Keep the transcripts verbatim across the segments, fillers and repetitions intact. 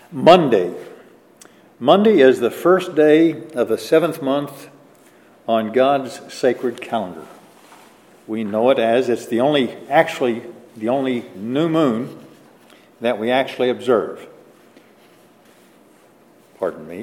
Monday. Monday is the first day of the seventh month on God's sacred calendar. We know it as it's the only, actually, the only new moon that we actually observe. Pardon me.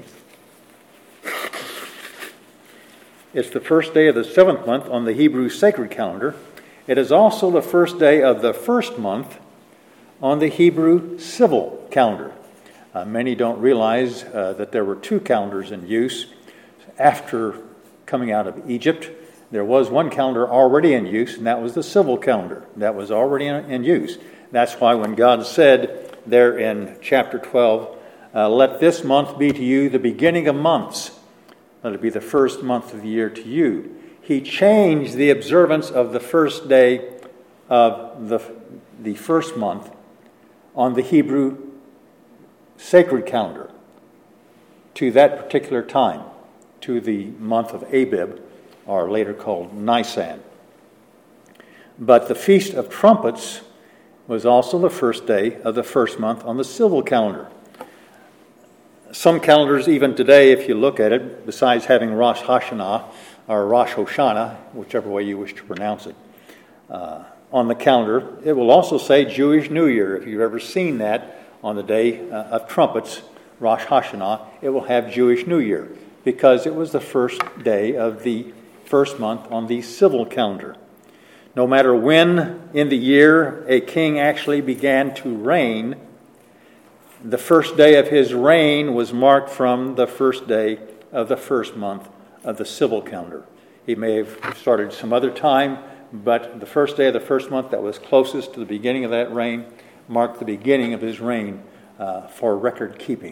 It's the first day of the seventh month on the Hebrew sacred calendar. It is also the first day of the first month on the Hebrew civil calendar. Uh, many don't realize uh, that there were two calendars in use. After coming out of Egypt, there was one calendar already in use, and that was the civil calendar. That was already in, in use. That's why when God said there in chapter twelve, uh, let this month be to you the beginning of months. Let it be the first month of the year to you. He changed the observance of the first day of the, the first month on the Hebrew sacred calendar to that particular time, to the month of Abib, or later called Nisan. But the Feast of Trumpets was also the first day of the first month on the civil calendar. Some calendars, even today, if you look at it, besides having Rosh Hashanah, or Rosh Hoshana, whichever way you wish to pronounce it, uh, on the calendar, it will also say Jewish New Year. If you've ever seen that on the day uh, of trumpets, Rosh Hashanah, it will have Jewish New Year, because it was the first day of the first month on the civil calendar. No matter when in the year a king actually began to reign, the first day of his reign was marked from the first day of the first month of the civil calendar. He may have started some other time, but the first day of the first month that was closest to the beginning of that reign marked the beginning of his reign uh, for record keeping.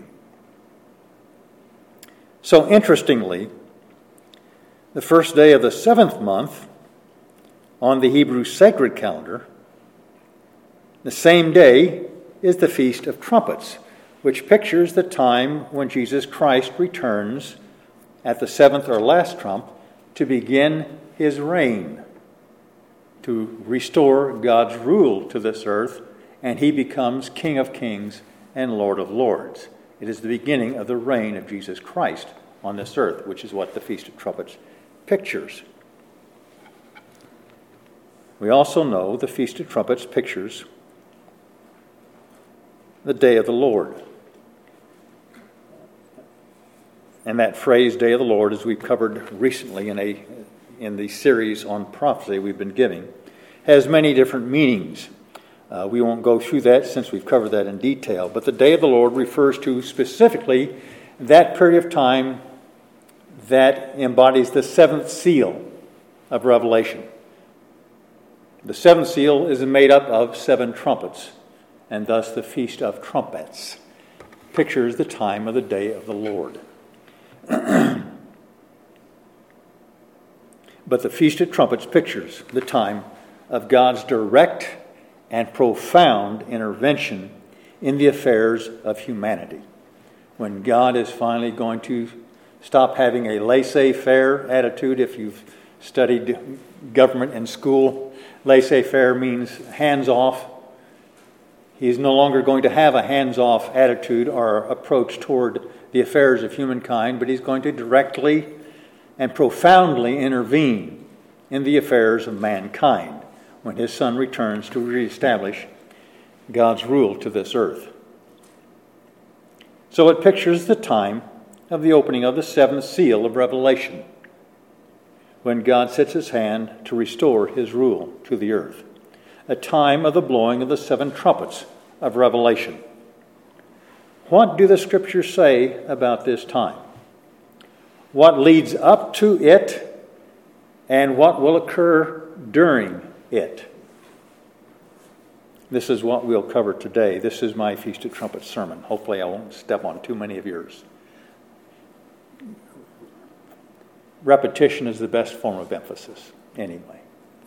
So interestingly, the first day of the seventh month on the Hebrew sacred calendar, the same day is the Feast of Trumpets, which pictures the time when Jesus Christ returns at the seventh or last trump to begin his reign, to restore God's rule to this earth, and he becomes King of Kings and Lord of Lords. It is the beginning of the reign of Jesus Christ on this earth, which is what the Feast of Trumpets pictures. We also know the Feast of Trumpets pictures the day of the Lord. And that phrase, day of the Lord, as we've covered recently in a in the series on prophecy we've been giving, has many different meanings. Uh, we won't go through that since we've covered that in detail. But the day of the Lord refers to specifically that period of time that embodies the seventh seal of Revelation. The seventh seal is made up of seven trumpets, and thus the Feast of Trumpets pictures the time of the day of the Lord. But the Feast of Trumpets pictures the time of God's direct and profound intervention in the affairs of humanity, when God is finally going to stop having a laissez-faire attitude. If you've studied government in school, laissez-faire means hands-off. He's no longer going to have a hands-off attitude or approach toward the affairs of humankind, but he's going to directly and profoundly intervene in the affairs of mankind when his Son returns to reestablish God's rule to this earth. So it pictures the time of the opening of the seventh seal of Revelation, when God sets his hand to restore his rule to the earth, a time of the blowing of the seven trumpets of Revelation. What do the Scriptures say about this time? What leads up to it, and what will occur during it? This is what we'll cover today. This is my Feast of Trumpets sermon. Hopefully I won't step on too many of yours. Repetition is the best form of emphasis, anyway.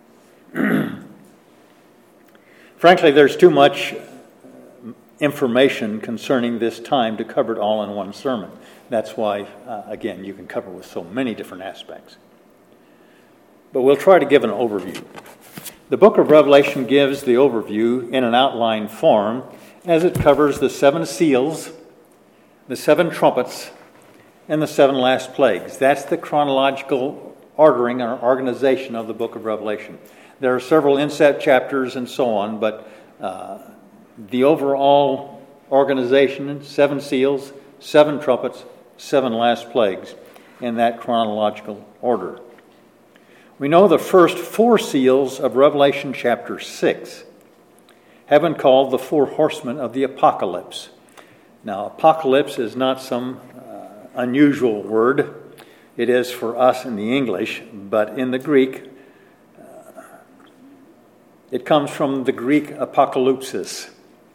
Frankly, there's too much information concerning this time to cover it all in one sermon. That's why, uh, again, you can cover with so many different aspects. But we'll try to give an overview. The book of Revelation gives the overview in an outline form as it covers the seven seals the seven trumpets, and the seven last plagues. That's the chronological ordering or organization of the book of Revelation. There are several inset chapters and so on, but uh, the overall organization, seven seals, seven trumpets, seven last plagues, in that chronological order. We know the first four seals of Revelation chapter six have been called the four horsemen of the apocalypse. Now, apocalypse is not some uh, unusual word. It is for us in the English, but in the Greek, uh, it comes from the Greek apocalypsis.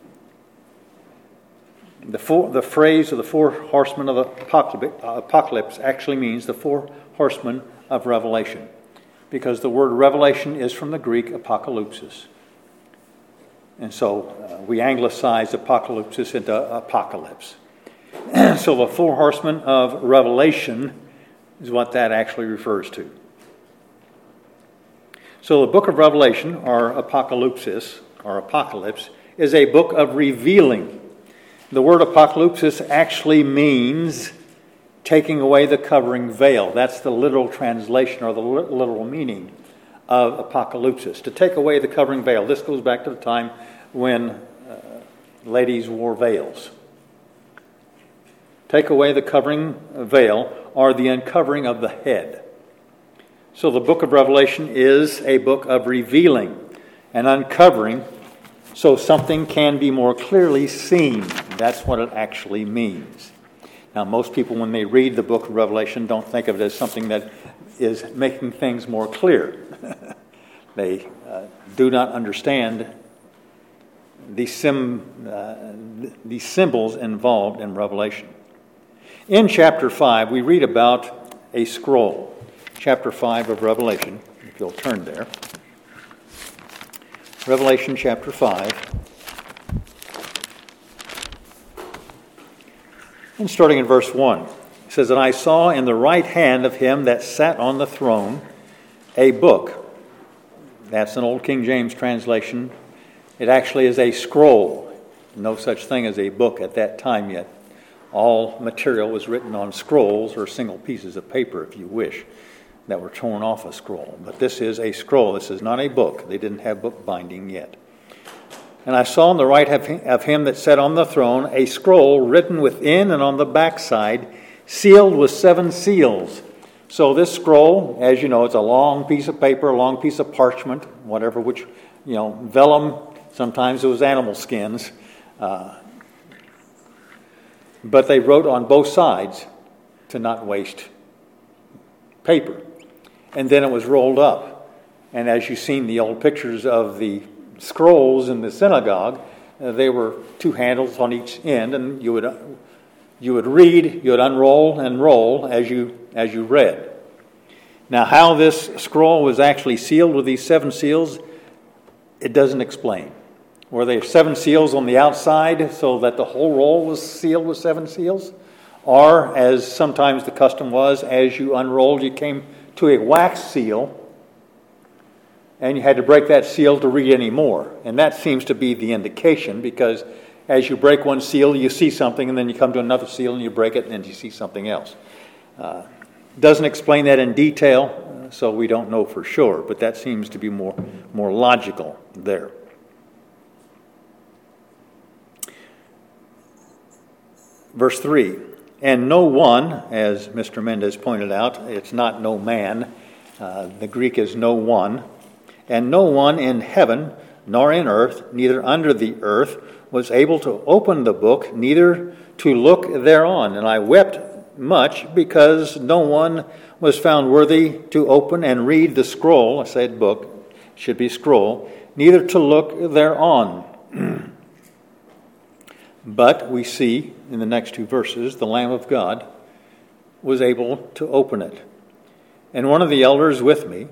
The, four, the phrase of the four horsemen of the apocalypse actually means the four horsemen of Revelation, because the word revelation is from the Greek apocalypsis. And so uh, we anglicize apocalypsis into apocalypse. So the four horsemen of Revelation is what that actually refers to. So the book of Revelation, or apocalypsis, or apocalypse, is a book of revealing. The word apocalypsis actually means taking away the covering veil. That's the literal translation or the literal meaning of apocalypsis. To take away the covering veil. This goes back to the time when uh, ladies wore veils. Take away the covering veil or the uncovering of the head. So the book of Revelation is a book of revealing and uncovering so something can be more clearly seen. That's what it actually means. Now, most people, when they read the book of Revelation, don't think of it as something that is making things more clear. They uh, do not understand the, sim, uh, the symbols involved in Revelation. In chapter five, we read about a scroll. Chapter five of Revelation, if you'll turn there. Revelation chapter five. And starting in verse one, it says, "And I saw in the right hand of him that sat on the throne a book." That's an old King James translation. It actually is a scroll. No such thing as a book at that time yet. All material was written on scrolls or single pieces of paper, if you wish, that were torn off a scroll. But this is a scroll. This is not a book. They didn't have book binding yet. "And I saw on the right of him that sat on the throne a scroll written within and on the backside, sealed with seven seals." So this scroll, as you know, it's a long piece of paper, a long piece of parchment, whatever, which, you know, vellum, sometimes it was animal skins. Uh, but they wrote on both sides to not waste paper. And then it was rolled up. And as you've seen the old pictures of the scrolls in the synagogue, uh, they were two handles on each end, and you would uh, you would read, you would unroll and roll as you as you read. Now, how this scroll was actually sealed with these seven seals, it doesn't explain. Were there seven seals on the outside so that the whole roll was sealed with seven seals? Or, as sometimes the custom was, as you unrolled, you came to a wax seal, and you had to break that seal to read any more. And that seems to be the indication, because as you break one seal, you see something, and then you come to another seal, and you break it, and then you see something else. Uh, doesn't explain that in detail, so we don't know for sure, but that seems to be more, more logical there. Verse three, "And no one," as Mister Mendez pointed out, it's not no man. Uh, the Greek is no one. "And no one in heaven, nor in earth, neither under the earth, was able to open the book, neither to look thereon. And I wept much, because no one was found worthy to open and read the scroll." I said book, should be scroll, "neither to look thereon." But we see in the next two verses, the Lamb of God was able to open it. "And one of the elders with me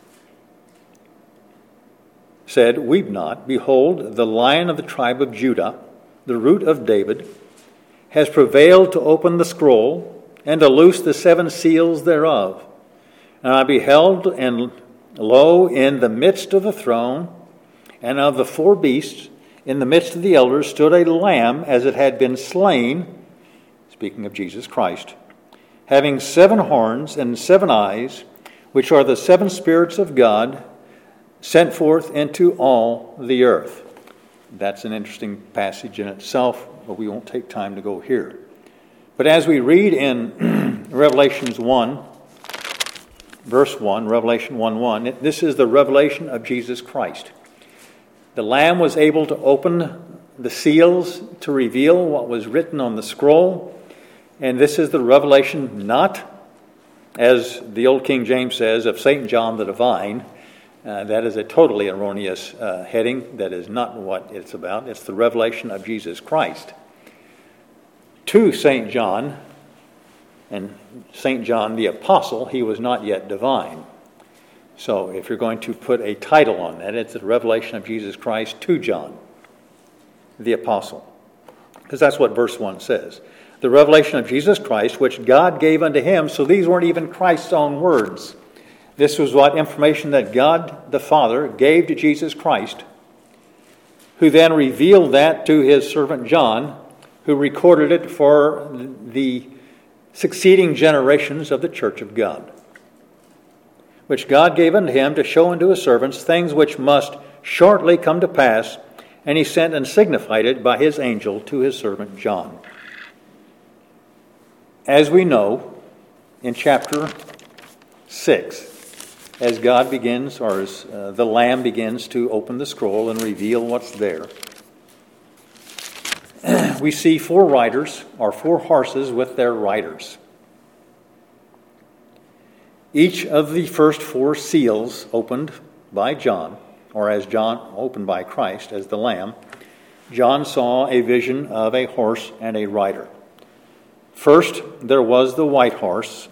said, Weep not. Behold, the Lion of the tribe of Judah, the root of David, has prevailed to open the scroll and to loose the seven seals thereof. And I beheld, and lo, in the midst of the throne and of the four beasts, in the midst of the elders, stood a lamb as it had been slain, speaking of Jesus Christ, having seven horns and seven eyes, which are the seven spirits of God, sent forth into all the earth. That's an interesting passage in itself, but we won't take time to go here. But as we read in Revelations one, verse one, Revelation one one, it, this is the revelation of Jesus Christ. The Lamb was able to open the seals to reveal what was written on the scroll, and this is the revelation not, as the old King James says, of Saint John the Divine. Uh, that is a totally erroneous uh, heading. That is not what it's about. It's the revelation of Jesus Christ to Saint John. And Saint John the Apostle, he was not yet divine. So if you're going to put a title on that, it's the revelation of Jesus Christ to John the Apostle. Because that's what verse one says. The revelation of Jesus Christ, which God gave unto him. So these weren't even Christ's own words. This was what information that God the Father gave to Jesus Christ, who then revealed that to his servant John, who recorded it for the succeeding generations of the church of God, which God gave unto him to show unto his servants things which must shortly come to pass, and he sent and signified it by his angel to his servant John. As we know, in chapter six, as God begins, or as uh, the Lamb begins to open the scroll and reveal what's there, we see four riders, or four horses with their riders. Each of the first four seals opened by John, or as John opened by Christ as the Lamb, John saw a vision of a horse and a rider. First, there was the white horse,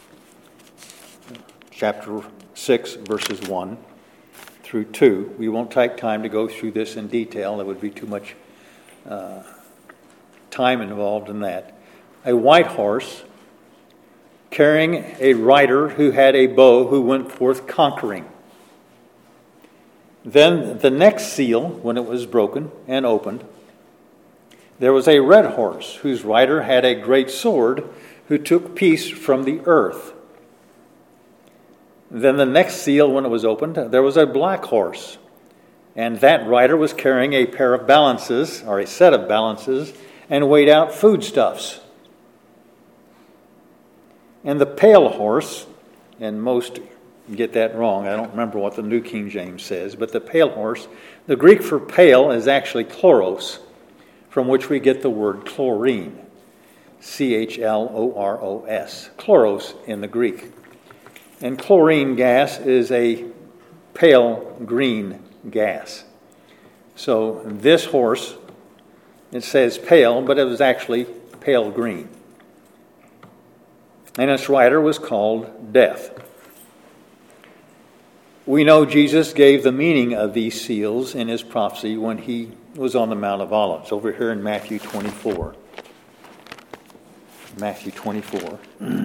chapter six, verses one through two. We won't take time to go through this in detail. There would be too much uh, time involved in that. A white horse carrying a rider who had a bow, who went forth conquering. Then the next seal, when it was broken and opened, there was a red horse whose rider had a great sword, who took peace from the earth. Then the next seal, when it was opened, there was a black horse, and that rider was carrying a pair of balances, or a set of balances, and weighed out foodstuffs. And the pale horse, and most get that wrong, I don't remember what the New King James says, but the pale horse, the Greek for pale is actually chloros, from which we get the word chlorine, C H L O R O S, chloros in the Greek. And chlorine gas is a pale green gas. So this horse, it says pale, but it was actually pale green. And its rider was called Death. We know Jesus gave the meaning of these seals in his prophecy when he was on the Mount of Olives, over here in Matthew twenty-four. Matthew twenty-four.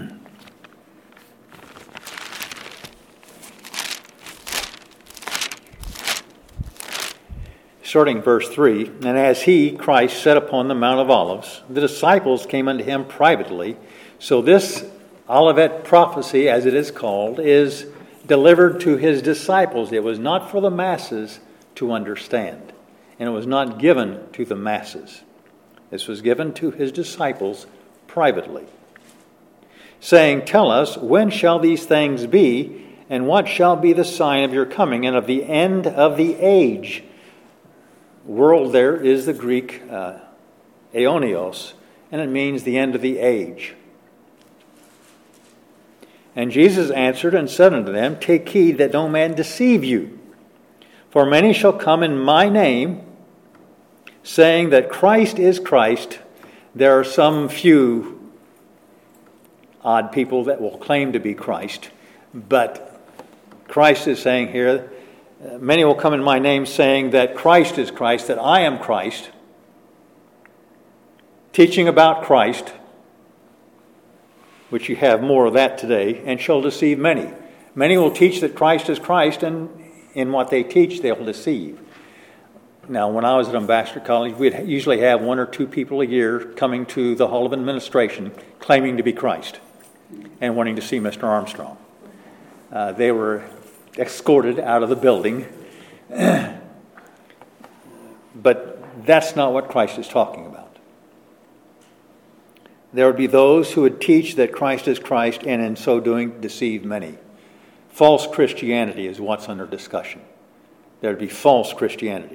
Starting verse three, and as he, Christ, sat upon the Mount of Olives, the disciples came unto him privately. So this Olivet prophecy, as it is called, is delivered to his disciples. It was not for the masses to understand, and it was not given to the masses. This was given to his disciples privately, saying, Tell us, when shall these things be, and what shall be the sign of your coming and of the end of the age? World there is the Greek uh, aeonios, and it means the end of the age. And Jesus answered and said unto them, Take heed that no man deceive you. For many shall come in my name, saying that Christ is Christ. There are some few odd people that will claim to be Christ. But Christ is saying here, many will come in my name saying that Christ is Christ, that I am Christ, teaching about Christ, which you have more of that today, and shall deceive many. Many will teach that Christ is Christ, and in what they teach, they will deceive. Now, when I was at Ambassador College, we'd usually have one or two people a year coming to the Hall of Administration claiming to be Christ and wanting to see Mister Armstrong. Uh, they were escorted out of the building, but that's not what Christ is talking about. There would be those who would teach that Christ is Christ and in so doing deceive many. False Christianity is what's under discussion. There would be false Christianity.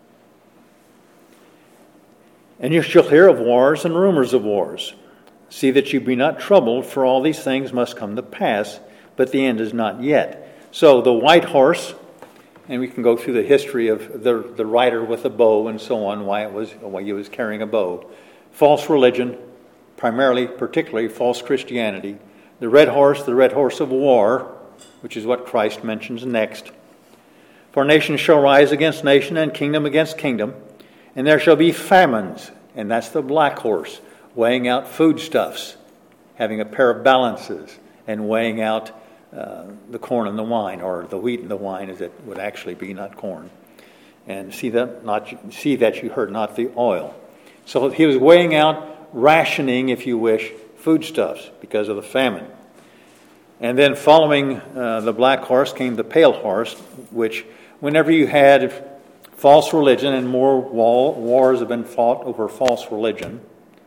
And you shall hear of wars and rumors of wars. See that you be not troubled, for all these things must come to pass, but the end is not yet. So the white horse, and we can go through the history of the, the rider with a bow and so on, why it was why he was carrying a bow. False religion, primarily, particularly false Christianity. The red horse, the red horse of war, which is what Christ mentions next. For nation shall rise against nation, and kingdom against kingdom. And there shall be famines, and that's the black horse, weighing out foodstuffs, having a pair of balances, and weighing out uh, the corn and the wine, or the wheat and the wine, as it would actually be, not corn. And see that not see that you heard not the oil. So he was weighing out, rationing, if you wish, foodstuffs because of the famine. And then following uh, the black horse came the pale horse, which whenever you had false religion, and more wars have been fought over false religion.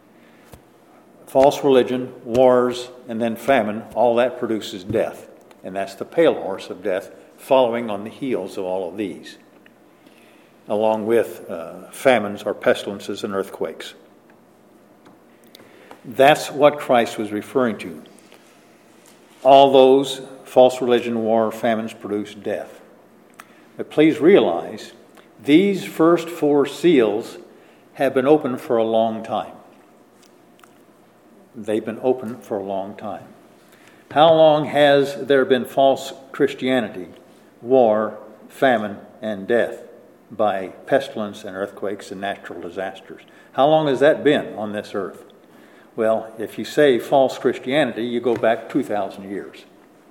False religion, wars, and then famine, all that produces death. And that's the pale horse of death, following on the heels of all of these, along with uh, famines or pestilences and earthquakes. That's what Christ was referring to. All those false religion, war, famines produce death. But please realize, these first four seals have been open for a long time. They've been open for a long time. How long has there been false Christianity, war, famine, and death by pestilence and earthquakes and natural disasters? How long has that been on this earth? Well, if you say false Christianity, you go back two thousand years.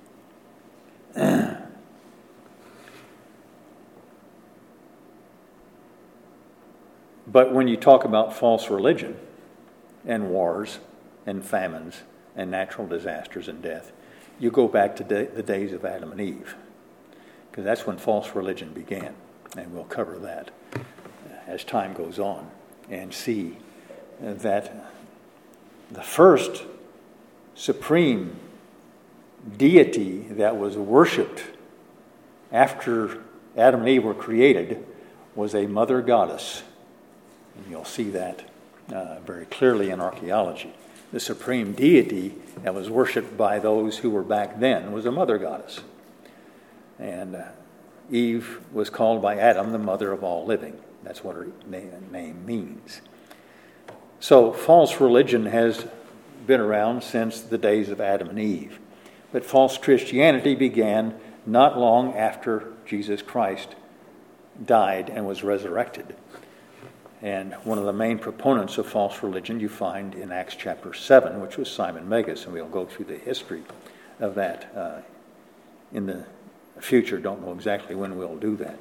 But when you talk about false religion and wars and famines and natural disasters and death, you go back to the days of Adam and Eve, because that's when false religion began. And we'll cover that as time goes on and see that the first supreme deity that was worshipped after Adam and Eve were created was a mother goddess. And you'll see that uh, very clearly in archaeology. The supreme deity that was worshipped by those who were back then was a mother goddess. And uh, Eve was called by Adam the mother of all living. That's what her name means. So false religion has been around since the days of Adam and Eve. But false Christianity began not long after Jesus Christ died and was resurrected. And one of the main proponents of false religion you find in Acts chapter seven, which was Simon Magus, and we'll go through the history of that uh, in the future. Don't know exactly when we'll do that.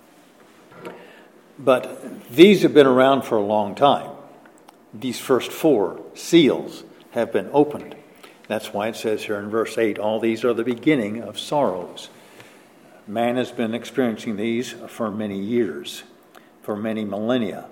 But these have been around for a long time. These first four seals have been opened. That's why it says here in verse eight, all these are the beginning of sorrows. Man has been experiencing these for many years, for many millennia.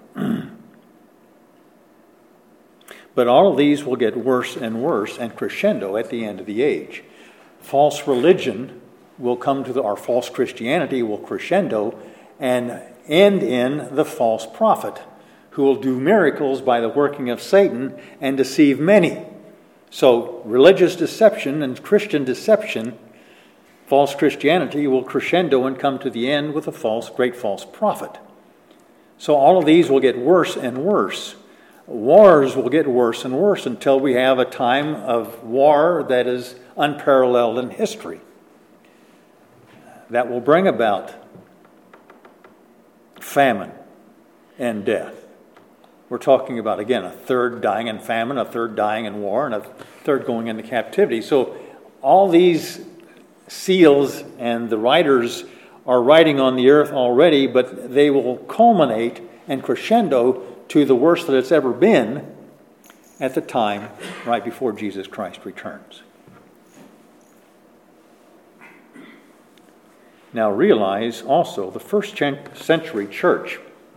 But all of these will get worse and worse and crescendo at the end of the age. False religion will come to the, or false Christianity will crescendo and end in the false prophet, who will do miracles by the working of Satan and deceive many. So religious deception and Christian deception, false Christianity will crescendo and come to the end with a false, great false prophet. So all of these will get worse and worse. Wars will get worse and worse until we have a time of war that is unparalleled in history. That will bring about famine and death. We're talking about, again, a third dying in famine, a third dying in war, and a third going into captivity. So all these seals and the riders are writing on the earth already, but they will culminate and crescendo to the worst that it's ever been at the time right before Jesus Christ returns. Now realize also the first century church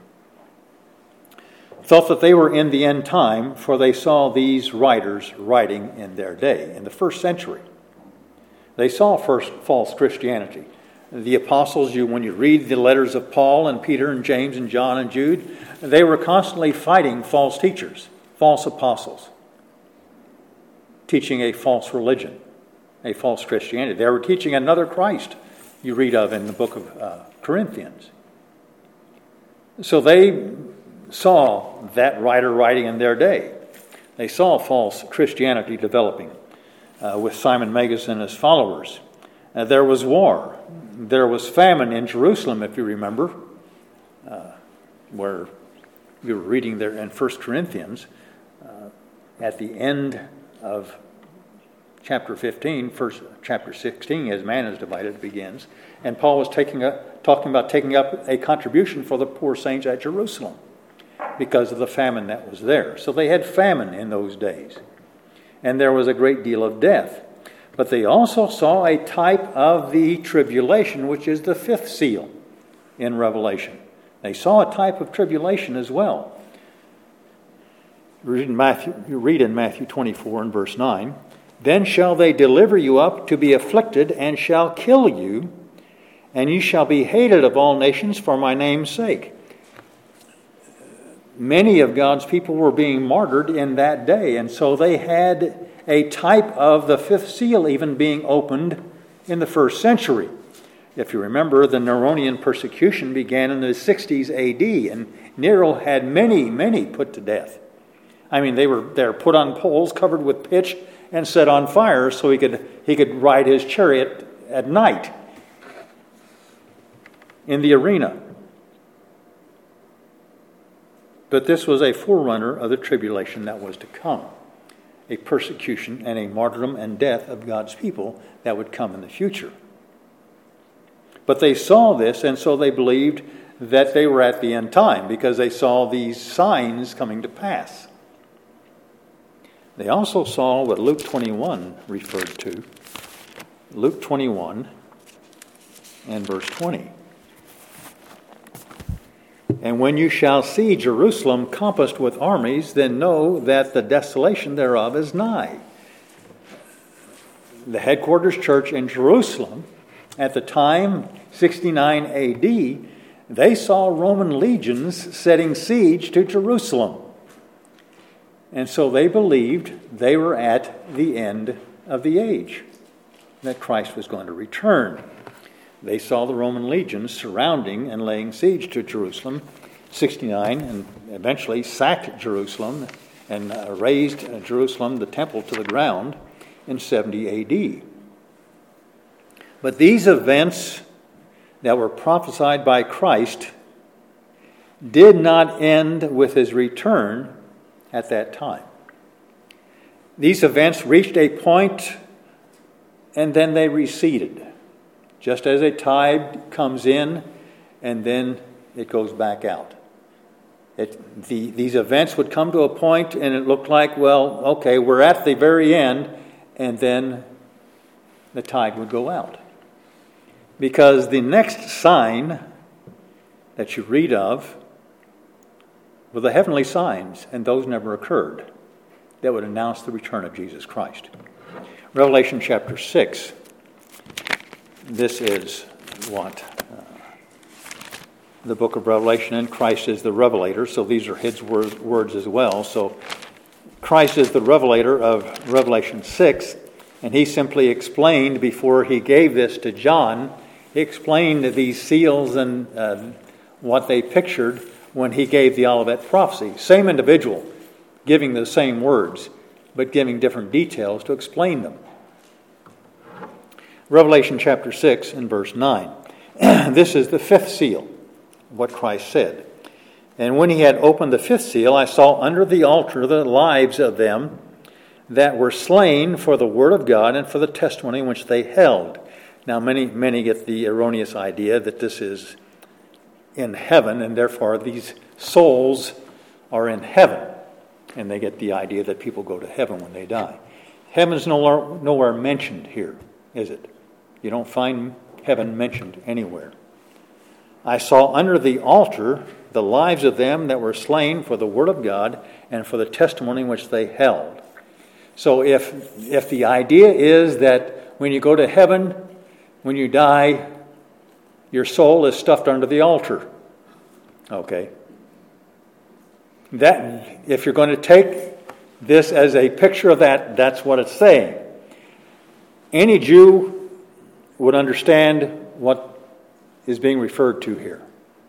felt that they were in the end time, for they saw these writers writing in their day. In the first century, they saw first false Christianity. The apostles, you when you read the letters of Paul and Peter and James and John and Jude, they were constantly fighting false teachers, false apostles, teaching a false religion, a false Christianity. They were teaching another Christ you read of in the book of uh, Corinthians. So they saw that writer writing in their day. They saw false Christianity developing uh, with Simon Magus and his followers. Uh, there was war. There was famine in Jerusalem, if you remember, uh, where we were reading there in First Corinthians. Uh, at the end of chapter fifteen, first, chapter sixteen, as man is divided, begins. And Paul was taking a, talking about taking up a contribution for the poor saints at Jerusalem because of the famine that was there. So they had famine in those days. And there was a great deal of death. But they also saw a type of the tribulation, which is the fifth seal in Revelation. They saw a type of tribulation as well. Read in Matthew, you read in Matthew twenty-four and verse nine, "Then shall they deliver you up to be afflicted, and shall kill you, and you shall be hated of all nations for my name's sake." Many of God's people were being martyred in that day, and so they had a type of the fifth seal even being opened in the first century. If you remember, the Neronian persecution began in the sixties A D, and Nero had many, many put to death. I mean, they were they were put on poles covered with pitch and set on fire so he could he could ride his chariot at night in the arena. But this was a forerunner of the tribulation that was to come, a persecution and a martyrdom and death of God's people that would come in the future. But they saw this, and so they believed that they were at the end time because they saw these signs coming to pass. They also saw what Luke twenty-one referred to. Luke twenty-one and verse twenty. "And when you shall see Jerusalem compassed with armies, then know that the desolation thereof is nigh." The headquarters church in Jerusalem, at the time, sixty-nine A D, they saw Roman legions setting siege to Jerusalem. And so they believed they were at the end of the age, that Christ was going to return. They saw the Roman legions surrounding and laying siege to Jerusalem, sixty-nine, and eventually sacked Jerusalem and uh, razed uh, Jerusalem, the temple, to the ground in seventy A D. But these events that were prophesied by Christ did not end with his return at that time. These events reached a point and then they receded. Just as a tide comes in and then it goes back out. It, the, these events would come to a point and it looked like, well, okay, we're at the very end, and then the tide would go out. Because the next sign that you read of were the heavenly signs, and those never occurred, that would announce the return of Jesus Christ. Revelation chapter six. This is what uh, the book of Revelation, and Christ is the revelator, so these are his word, words as well. So Christ is the revelator of Revelation six, and he simply explained before he gave this to John, he explained these seals and uh, what they pictured when he gave the Olivet prophecy. Same individual giving the same words, but giving different details to explain them. Revelation chapter six and verse nine. This is the fifth seal, what Christ said. "And when he had opened the fifth seal, I saw under the altar the lives of them that were slain for the word of God and for the testimony which they held. Now, many, many get the erroneous idea that this is in heaven, and therefore these souls are in heaven. And they get the idea that people go to heaven when they die. Heaven's nowhere, nowhere mentioned here, is it? You don't find heaven mentioned anywhere. I saw under the altar the lives of them that were slain for the word of God and for the testimony which they held. So if if the idea is that when you go to heaven, when you die, your soul is stuffed under the altar. Okay. That, if you're going to take this as a picture of that, that's what it's saying. Any Jew would understand what is being referred to here.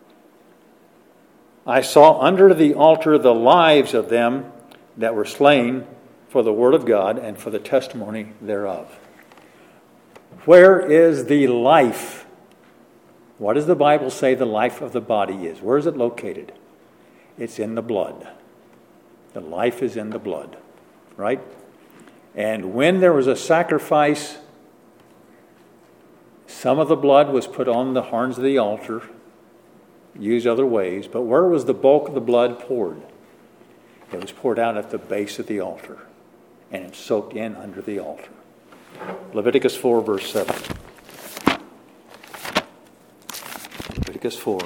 I saw under the altar the lives of them that were slain for the word of God and for the testimony thereof. Where is the life? What does the Bible say the life of the body is? Where is it located? It's in the blood. The life is in the blood, right? And when there was a sacrifice, some of the blood was put on the horns of the altar, used other ways, but where was the bulk of the blood poured? It was poured out at the base of the altar, and it soaked in under the altar. Leviticus four, verse seven. Leviticus four.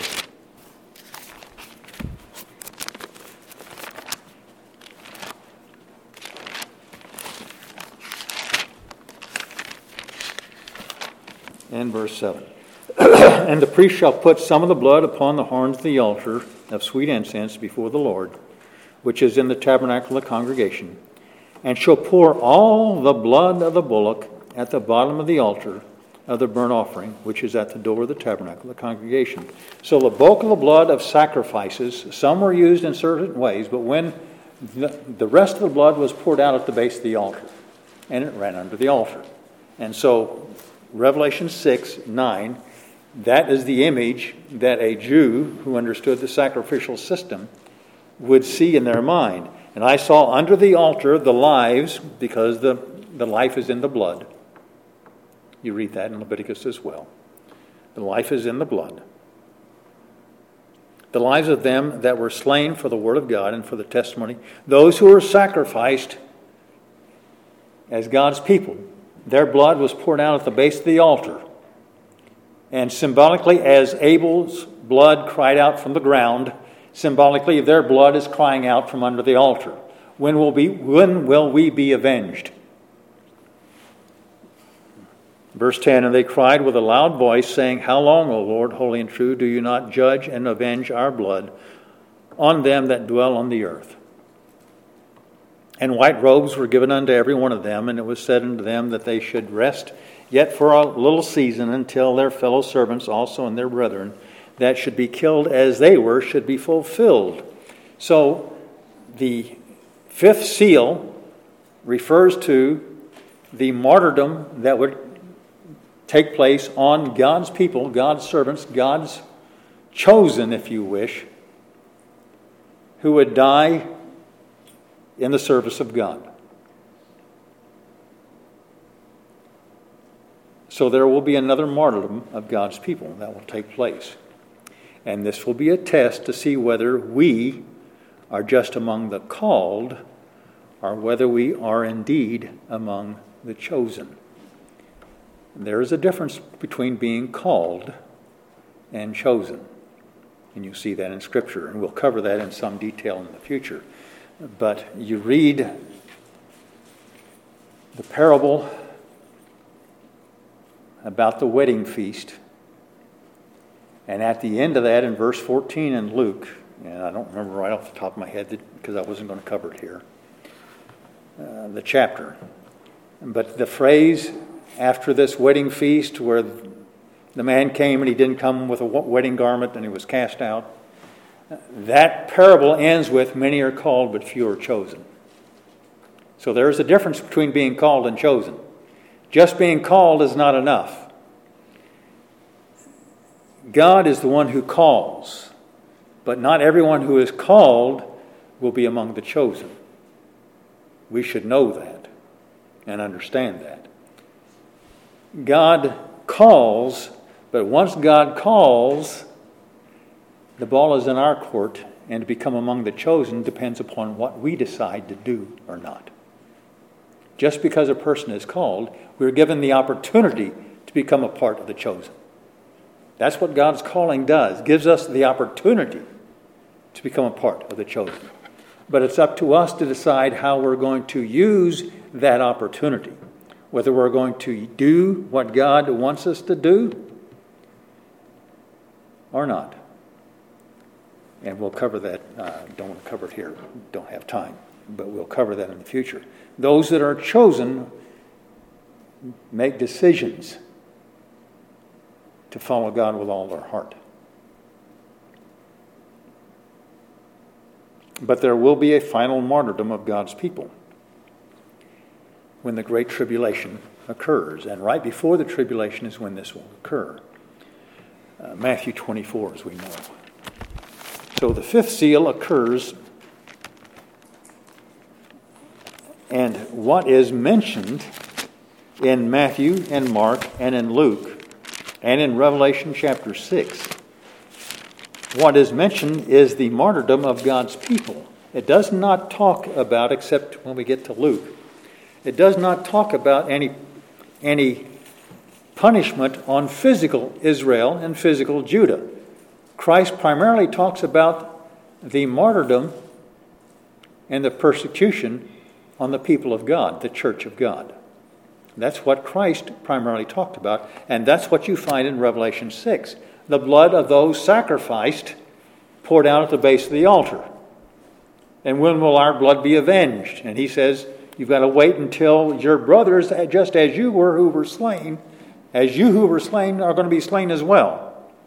And verse seven. And the priest shall put some of the blood upon the horns of the altar of sweet incense before the Lord, which is in the tabernacle of the congregation, and shall pour all the blood of the bullock at the bottom of the altar of the burnt offering, which is at the door of the tabernacle of the congregation. So the bulk of the blood of sacrifices, some were used in certain ways, but when the, the rest of the blood was poured out at the base of the altar, and it ran under the altar. And so Revelation six, nine, that is the image that a Jew who understood the sacrificial system would see in their mind. And I saw under the altar the lives, because the, the life is in the blood. You read that in Leviticus as well. The life is in the blood. The lives of them that were slain for the word of God and for the testimony, those who were sacrificed as God's people, their blood was poured out at the base of the altar. And symbolically, as Abel's blood cried out from the ground, symbolically their blood is crying out from under the altar. When will be, when will we be avenged? Verse ten, and they cried with a loud voice, saying, How long, O Lord, holy and true, do you not judge and avenge our blood on them that dwell on the earth? And white robes were given unto every one of them, and it was said unto them that they should rest yet for a little season until their fellow servants also and their brethren that should be killed as they were should be fulfilled. So the fifth seal refers to the martyrdom that would take place on God's people, God's servants, God's chosen, if you wish, who would die in the service of God. So there will be another martyrdom of God's people that will take place. And this will be a test to see whether we are just among the called or whether we are indeed among the chosen. There is a difference between being called and chosen. And you see that in Scripture, and we'll cover that in some detail in the future. But you read the parable about the wedding feast, and at the end of that, in verse fourteen in Luke, and I don't remember right off the top of my head because I wasn't going to cover it here, uh, the chapter. But the phrase, after this wedding feast, where the man came and he didn't come with a wedding garment and he was cast out, that parable ends with, many are called, but few are chosen. So there is a difference between being called and chosen. Just being called is not enough. God is the one who calls, but not everyone who is called will be among the chosen. We should know that and understand that. God calls, but once God calls, the ball is in our court, and to become among the chosen depends upon what we decide to do or not. Just because a person is called, we're given the opportunity to become a part of the chosen. That's what God's calling does, gives us the opportunity to become a part of the chosen. But it's up to us to decide how we're going to use that opportunity, whether we're going to do what God wants us to do or not. And we'll cover that. Uh, don't want to cover it here. Don't have time. But we'll cover that in the future. Those that are chosen make decisions to follow God with all their heart. But there will be a final martyrdom of God's people when the Great Tribulation occurs. And right before the tribulation is when this will occur. Uh, Matthew twenty-four, as we know. So the fifth seal occurs, and what is mentioned in Matthew and Mark and in Luke and in Revelation chapter six, what is mentioned is the martyrdom of God's people. It does not talk about, except when we get to Luke, it does not talk about any, any punishment on physical Israel and physical Judah. Christ primarily talks about the martyrdom and the persecution on the people of God, the church of God. That's what Christ primarily talked about, and that's what you find in Revelation six. The blood of those sacrificed poured out at the base of the altar. And when will our blood be avenged? And he says, you've got to wait until your brothers, just as you were who were slain, as you who were slain are going to be slain as well.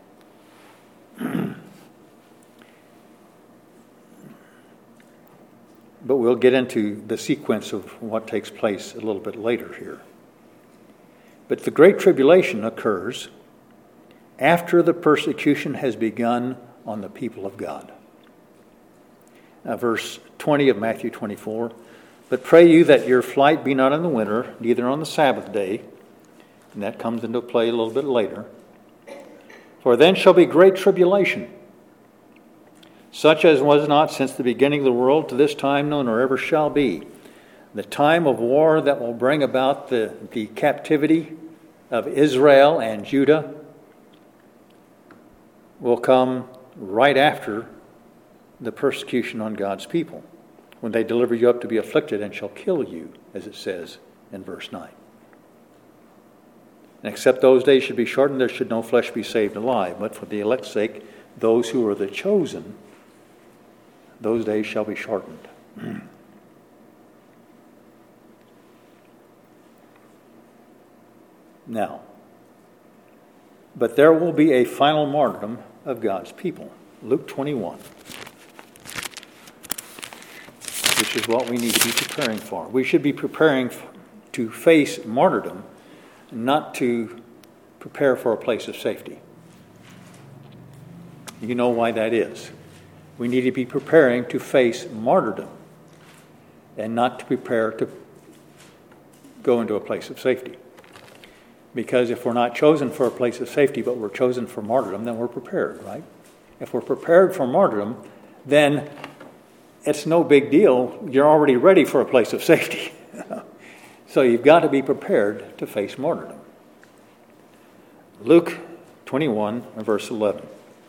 But we'll get into the sequence of what takes place a little bit later here. But the Great Tribulation occurs after the persecution has begun on the people of God. Now, verse twenty of Matthew twenty-four, but pray you that your flight be not in the winter, neither on the Sabbath day, and that comes into play a little bit later. For then shall be great tribulation, such as was not since the beginning of the world to this time, no, nor ever shall be. The time of war that will bring about the, the captivity of Israel and Judah will come right after the persecution on God's people, when they deliver you up to be afflicted and shall kill you, as it says in verse nine. And except those days should be shortened, there should no flesh be saved alive. But for the elect's sake, those who are the chosen, those days shall be shortened. Now, but there will be a final martyrdom of God's people. Luke twenty-one. Which is what we need to be preparing for. We should be preparing to face martyrdom, not to prepare for a place of safety. You know why that is. We need to be preparing to face martyrdom and not to prepare to go into a place of safety. Because if we're not chosen for a place of safety, but we're chosen for martyrdom, then we're prepared, right? If we're prepared for martyrdom, then it's no big deal. You're already ready for a place of safety. So you've got to be prepared to face martyrdom. Luke twenty-one, verse eleven.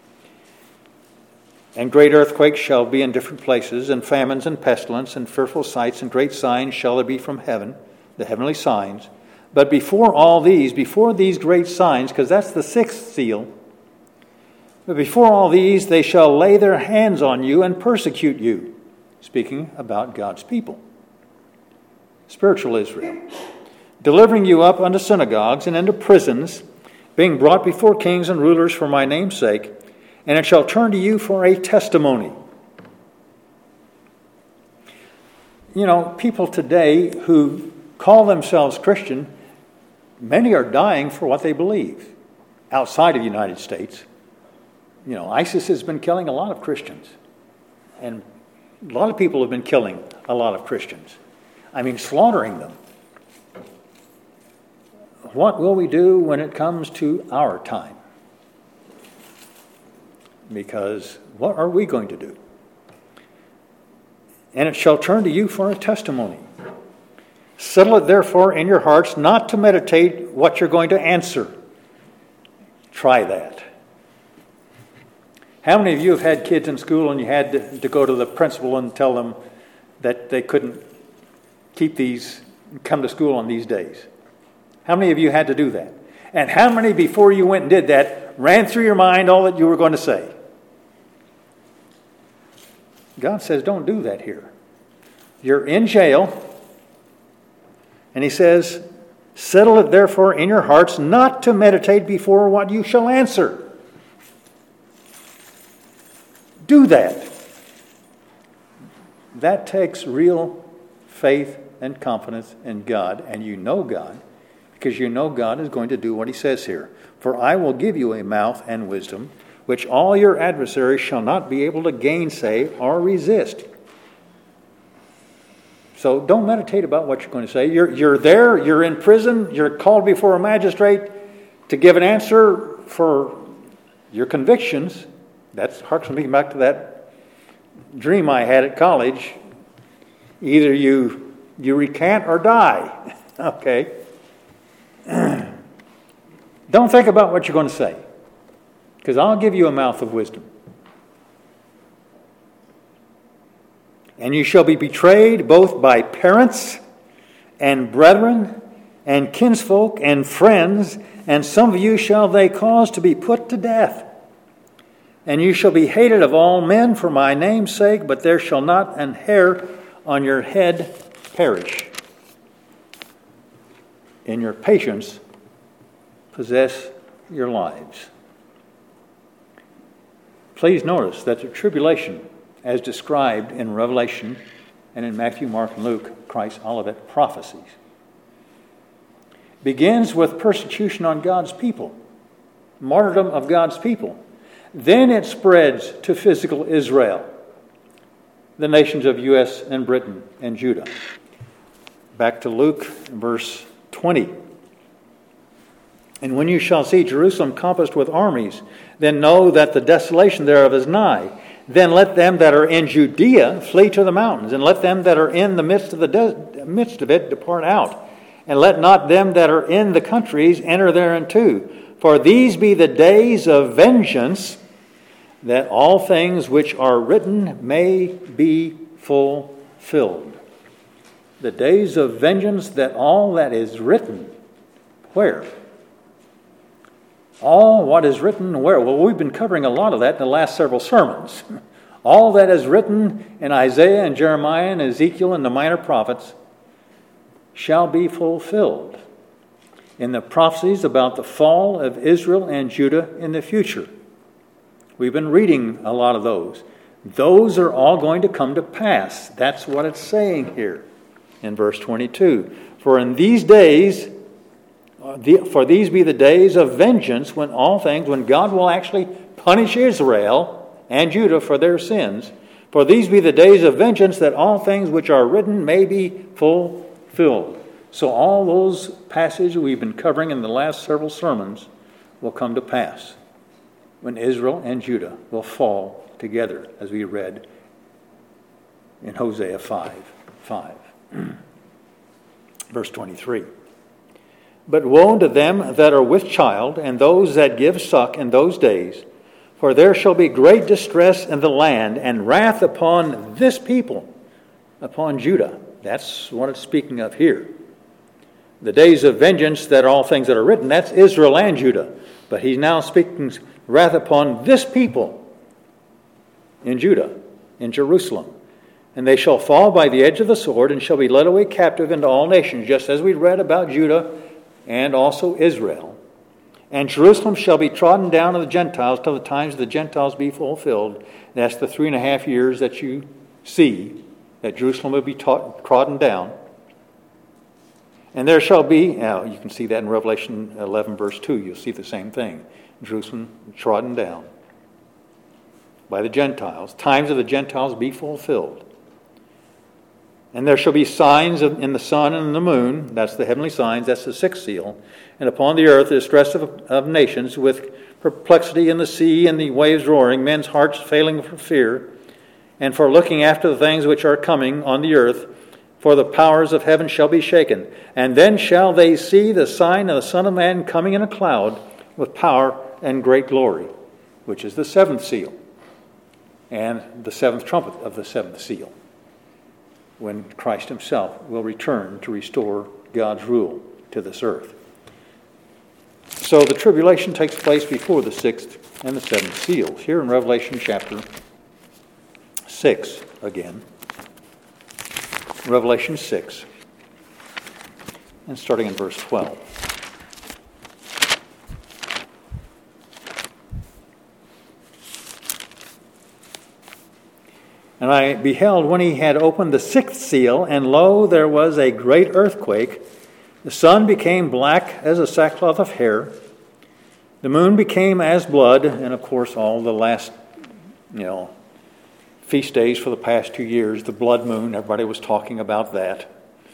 And great earthquakes shall be in different places, and famines and pestilence, and fearful sights, and great signs shall there be from heaven, the heavenly signs. But before all these, before these great signs, because that's the sixth seal, but before all these, they shall lay their hands on you and persecute you. Speaking about God's people. Spiritual Israel. Delivering you up unto synagogues and into prisons, being brought before kings and rulers for my name's sake, and it shall turn to you for a testimony. You know, people today who call themselves Christian, many are dying for what they believe outside of the United States. You know, ISIS has been killing a lot of Christians. And a lot of people have been killing a lot of Christians. I mean, slaughtering them. what will we do when it comes to our time? Because what are we going to do? And it shall turn to you for a testimony. Settle it therefore in your hearts not to meditate what you're going to answer. Try that. How many of you have had kids in school and you had to, to go to the principal and tell them that they couldn't keep these, come to school on these days? How many of you had to do that? And how many before you went and did that ran through your mind all that you were going to say? God says don't do that here. You're in jail. And he says, settle it therefore in your hearts not to meditate before what you shall answer. Do that. That takes real faith and confidence in God, and you know God, because you know God is going to do what he says here. For I will give you a mouth and wisdom, which all your adversaries shall not be able to gainsay or resist. So don't meditate about what you're going to say. You're, you're there, you're in prison, you're called before a magistrate to give an answer for your convictions. That harks me back to that dream I had at college. Either you you recant or die. Okay. Don't think about what you're going to say, because I'll give you a mouth of wisdom. And you shall be betrayed both by parents and brethren and kinsfolk and friends, and some of you shall they cause to be put to death. And you shall be hated of all men for my name's sake, but there shall not an hair on your head perish. In your patience, possess your lives. Please notice that the tribulation, as described in Revelation and in Matthew, Mark, and Luke, Christ's Olivet prophecies, begins with persecution on God's people, martyrdom of God's people. Then it spreads to physical Israel, the nations of U S and Britain and Judah. Back to Luke, verse twenty. And when you shall see Jerusalem compassed with armies, then know that the desolation thereof is nigh. Then let them that are in Judea flee to the mountains, and let them that are in the midst of the de- midst of it depart out, and let not them that are in the countries enter thereinto. For these be the days of vengeance, that all things which are written may be fulfilled. The days of vengeance, that all that is written, where? All what is written where? Well, we've been covering a lot of that in the last several sermons. All that is written in Isaiah and Jeremiah and Ezekiel and the minor prophets shall be fulfilled in the prophecies about the fall of Israel and Judah in the future. We've been reading a lot of those. Those are all going to come to pass. That's what it's saying here in verse twenty-two. For in these days, for these be the days of vengeance, when all things, when God will actually punish Israel and Judah for their sins. For these be the days of vengeance, that all things which are written may be fulfilled. So all those passages we've been covering in the last several sermons will come to pass when Israel and Judah will fall together, as we read in Hosea five five. Verse twenty-three. But woe unto them that are with child, and those that give suck in those days, for there shall be great distress in the land, and wrath upon this people, upon Judah. That's what it's speaking of here. The days of vengeance, that are all things that are written, that's Israel and Judah. But he's now speaking wrath upon this people in Judah, in Jerusalem. And they shall fall by the edge of the sword, and shall be led away captive into all nations, just as we read about Judah and also Israel. And Jerusalem shall be trodden down of the Gentiles till the times of the Gentiles be fulfilled. That's the three and a half years that you see that Jerusalem will be taught, trodden down. And there shall be, now you can see that in Revelation eleven verse two, you'll see the same thing. Jerusalem trodden down by the Gentiles. Times of the Gentiles be fulfilled. And there shall be signs in the sun and in the moon, that's the heavenly signs, that's the sixth seal. And upon the earth the distress of, of nations, with perplexity in the sea and the waves roaring, men's hearts failing for fear, and for looking after the things which are coming on the earth, for the powers of heaven shall be shaken. And then shall they see the sign of the Son of Man coming in a cloud with power and great glory, which is the seventh seal, and the seventh trumpet of the seventh seal, when Christ himself will return to restore God's rule to this earth. So the tribulation takes place before the sixth and the seventh seals. Here in Revelation chapter six again. Revelation six, and starting in verse twelve. And I beheld when he had opened the sixth seal, and lo, there was a great earthquake. The sun became black as a sackcloth of hair. The moon became as blood, and of course all the last, you know, feast days for the past two years, the blood moon, everybody was talking about that.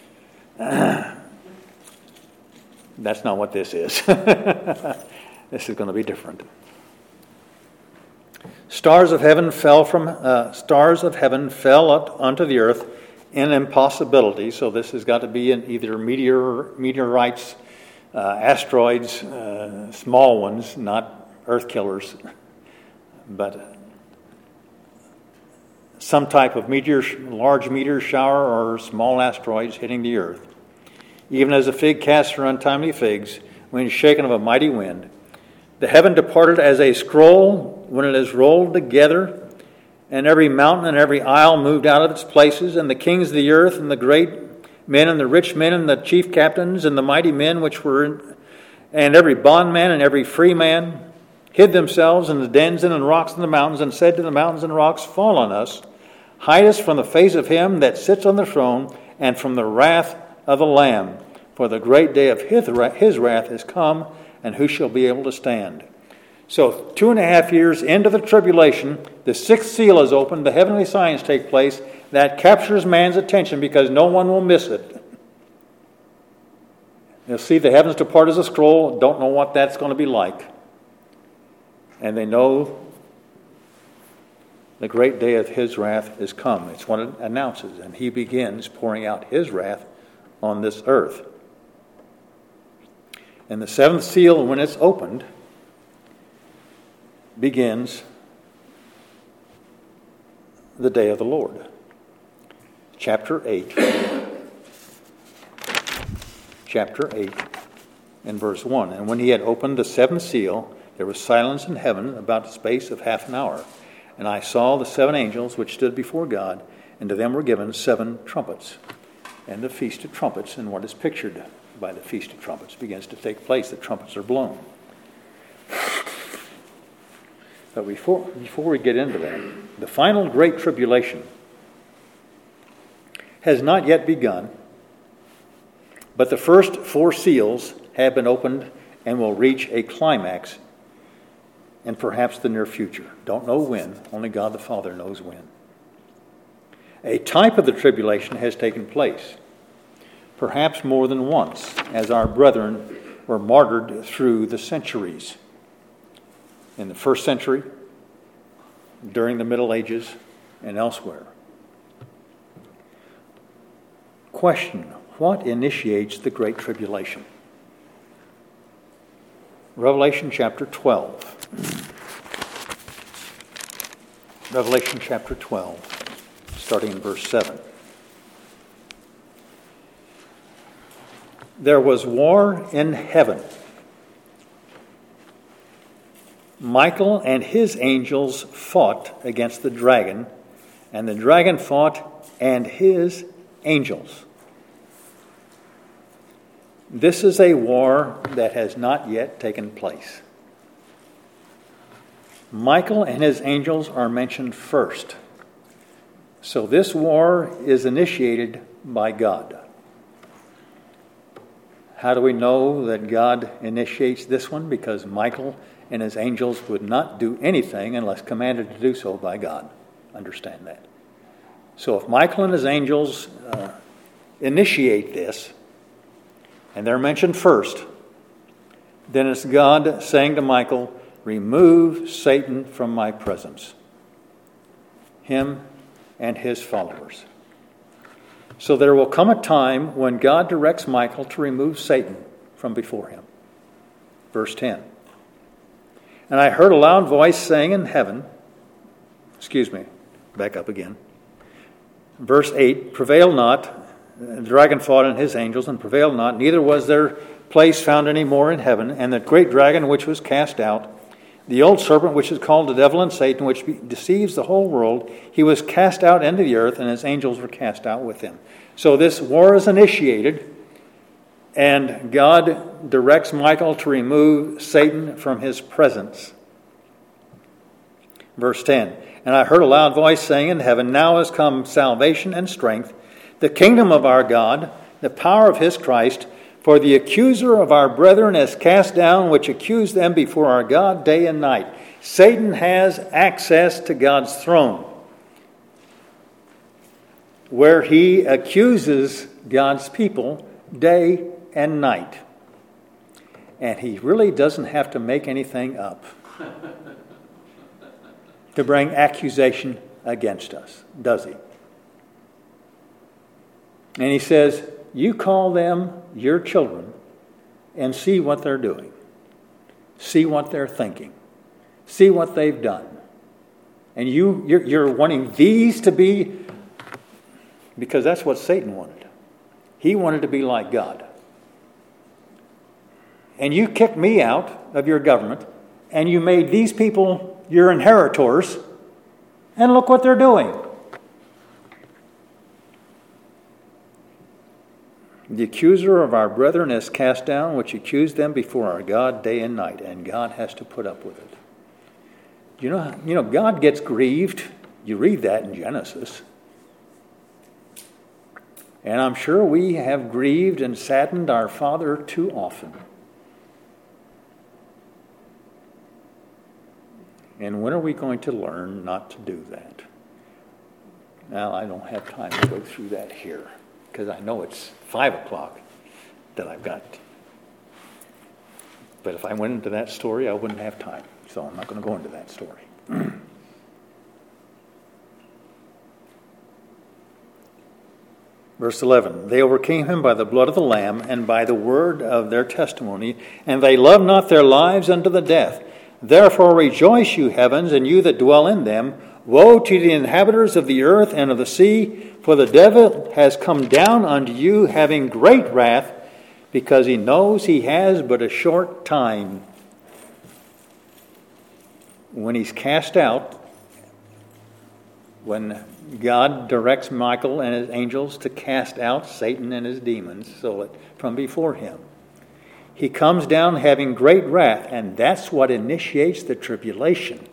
That's not what this is. This is going to be different. Stars of heaven fell from uh, stars of heaven fell up onto the earth in impossibility. So this has got to be in either meteor meteorites, uh, asteroids, uh, small ones, not earth killers, but some type of meteor, large meteor shower or small asteroids hitting the earth. Even as a fig casts her untimely figs when shaken of a mighty wind. The heaven departed as a scroll when it is rolled together, and every mountain and every isle moved out of its places, and the kings of the earth and the great men and the rich men and the chief captains and the mighty men which were in, and every bondman and every free man hid themselves in the dens and in rocks and the mountains, and said to the mountains and rocks, Fall on us, hide us from the face of him that sits on the throne and from the wrath of the Lamb. For the great day of his wrath is come, and who shall be able to stand? So two and a half years into the tribulation, the sixth seal is opened, the heavenly signs take place. That captures man's attention because no one will miss it. They'll see the heavens depart as a scroll, don't know what that's going to be like. And they know the great day of his wrath is come. It's what it announces. And he begins pouring out his wrath on this earth. And the seventh seal, when it's opened, begins the day of the Lord. Chapter eight. Chapter eight and verse one. And when he had opened the seventh seal, there was silence in heaven about the space of half an hour. And I saw the seven angels which stood before God, and to them were given seven trumpets. And the Feast of Trumpets, and what is pictured by the Feast of Trumpets, begins to take place. The trumpets are blown. But before, before we get into that, the final great tribulation has not yet begun, but the first four seals have been opened and will reach a climax in perhaps the near future. Don't know when. Only God the Father knows when. A type of the tribulation has taken place, perhaps more than once, as our brethren were martyred through the centuries. In the first century, during the Middle Ages, and elsewhere. Question: what initiates the Great Tribulation? Revelation chapter twelve. Revelation chapter twelve, starting in verse seven. There was war in heaven. Michael and his angels fought against the dragon, and the dragon fought and his angels. This is a war that has not yet taken place. Michael and his angels are mentioned first. So this war is initiated by God. How do we know that God initiates this one? Because Michael and his angels would not do anything unless commanded to do so by God. Understand that. So if Michael and his angels uh, initiate this, and they're mentioned first, then it's God saying to Michael, remove Satan from my presence. Him and his followers. So there will come a time when God directs Michael to remove Satan from before him. Verse ten. And I heard a loud voice saying in heaven, excuse me, back up again. Verse eight, prevail not. The dragon fought and his angels and prevailed not, neither was their place found any more in heaven. And the great dragon which was cast out, the old serpent which is called the devil and Satan, which deceives the whole world, he was cast out into the earth, and his angels were cast out with him. So this war is initiated, and God directs Michael to remove Satan from his presence. Verse ten, and I heard a loud voice saying in heaven, now has come salvation and strength, the kingdom of our God, the power of his Christ, for the accuser of our brethren is cast down, which accused them before our God day and night. Satan has access to God's throne, where he accuses God's people day and night. And he really doesn't have to make anything up to bring accusation against us, does he? And he says, you call them your children and see what they're doing. See what they're thinking. See what they've done. And you, you're, you're wanting these to be, because that's what Satan wanted. He wanted to be like God. And you kicked me out of your government, and you made these people your inheritors, and look what they're doing. The accuser of our brethren is cast down, which accused them before our God day and night, and God has to put up with it. You know, you know, God gets grieved. You read that in Genesis. And I'm sure we have grieved and saddened our Father too often. And when are we going to learn not to do that? Now, I don't have time to go through that here, because I know it's five o'clock that I've got. But if I went into that story, I wouldn't have time. So I'm not going to go into that story. Verse eleven, they overcame him by the blood of the Lamb and by the word of their testimony, and they loved not their lives unto the death. Therefore rejoice, you heavens, and you that dwell in them. Woe to the inhabitants of the earth and of the sea, for the devil has come down unto you, having great wrath, because he knows he has but a short time. When he's cast out, when God directs Michael and his angels to cast out Satan and his demons so that from before him, he comes down having great wrath, and that's what initiates the tribulation.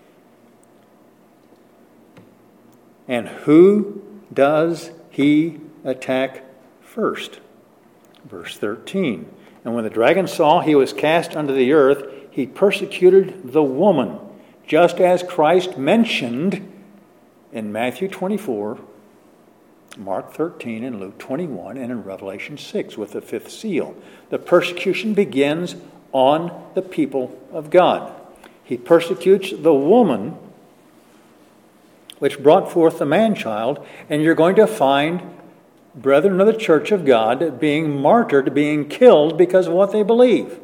And who does he attack first? Verse thirteen. And when the dragon saw he was cast unto the earth, he persecuted the woman, just as Christ mentioned in Matthew twenty-four, Mark thirteen, and Luke twenty-one, and in Revelation six with the fifth seal. The persecution begins on the people of God. He persecutes the woman which brought forth the man-child, and you're going to find brethren of the church of God being martyred, being killed because of what they believe.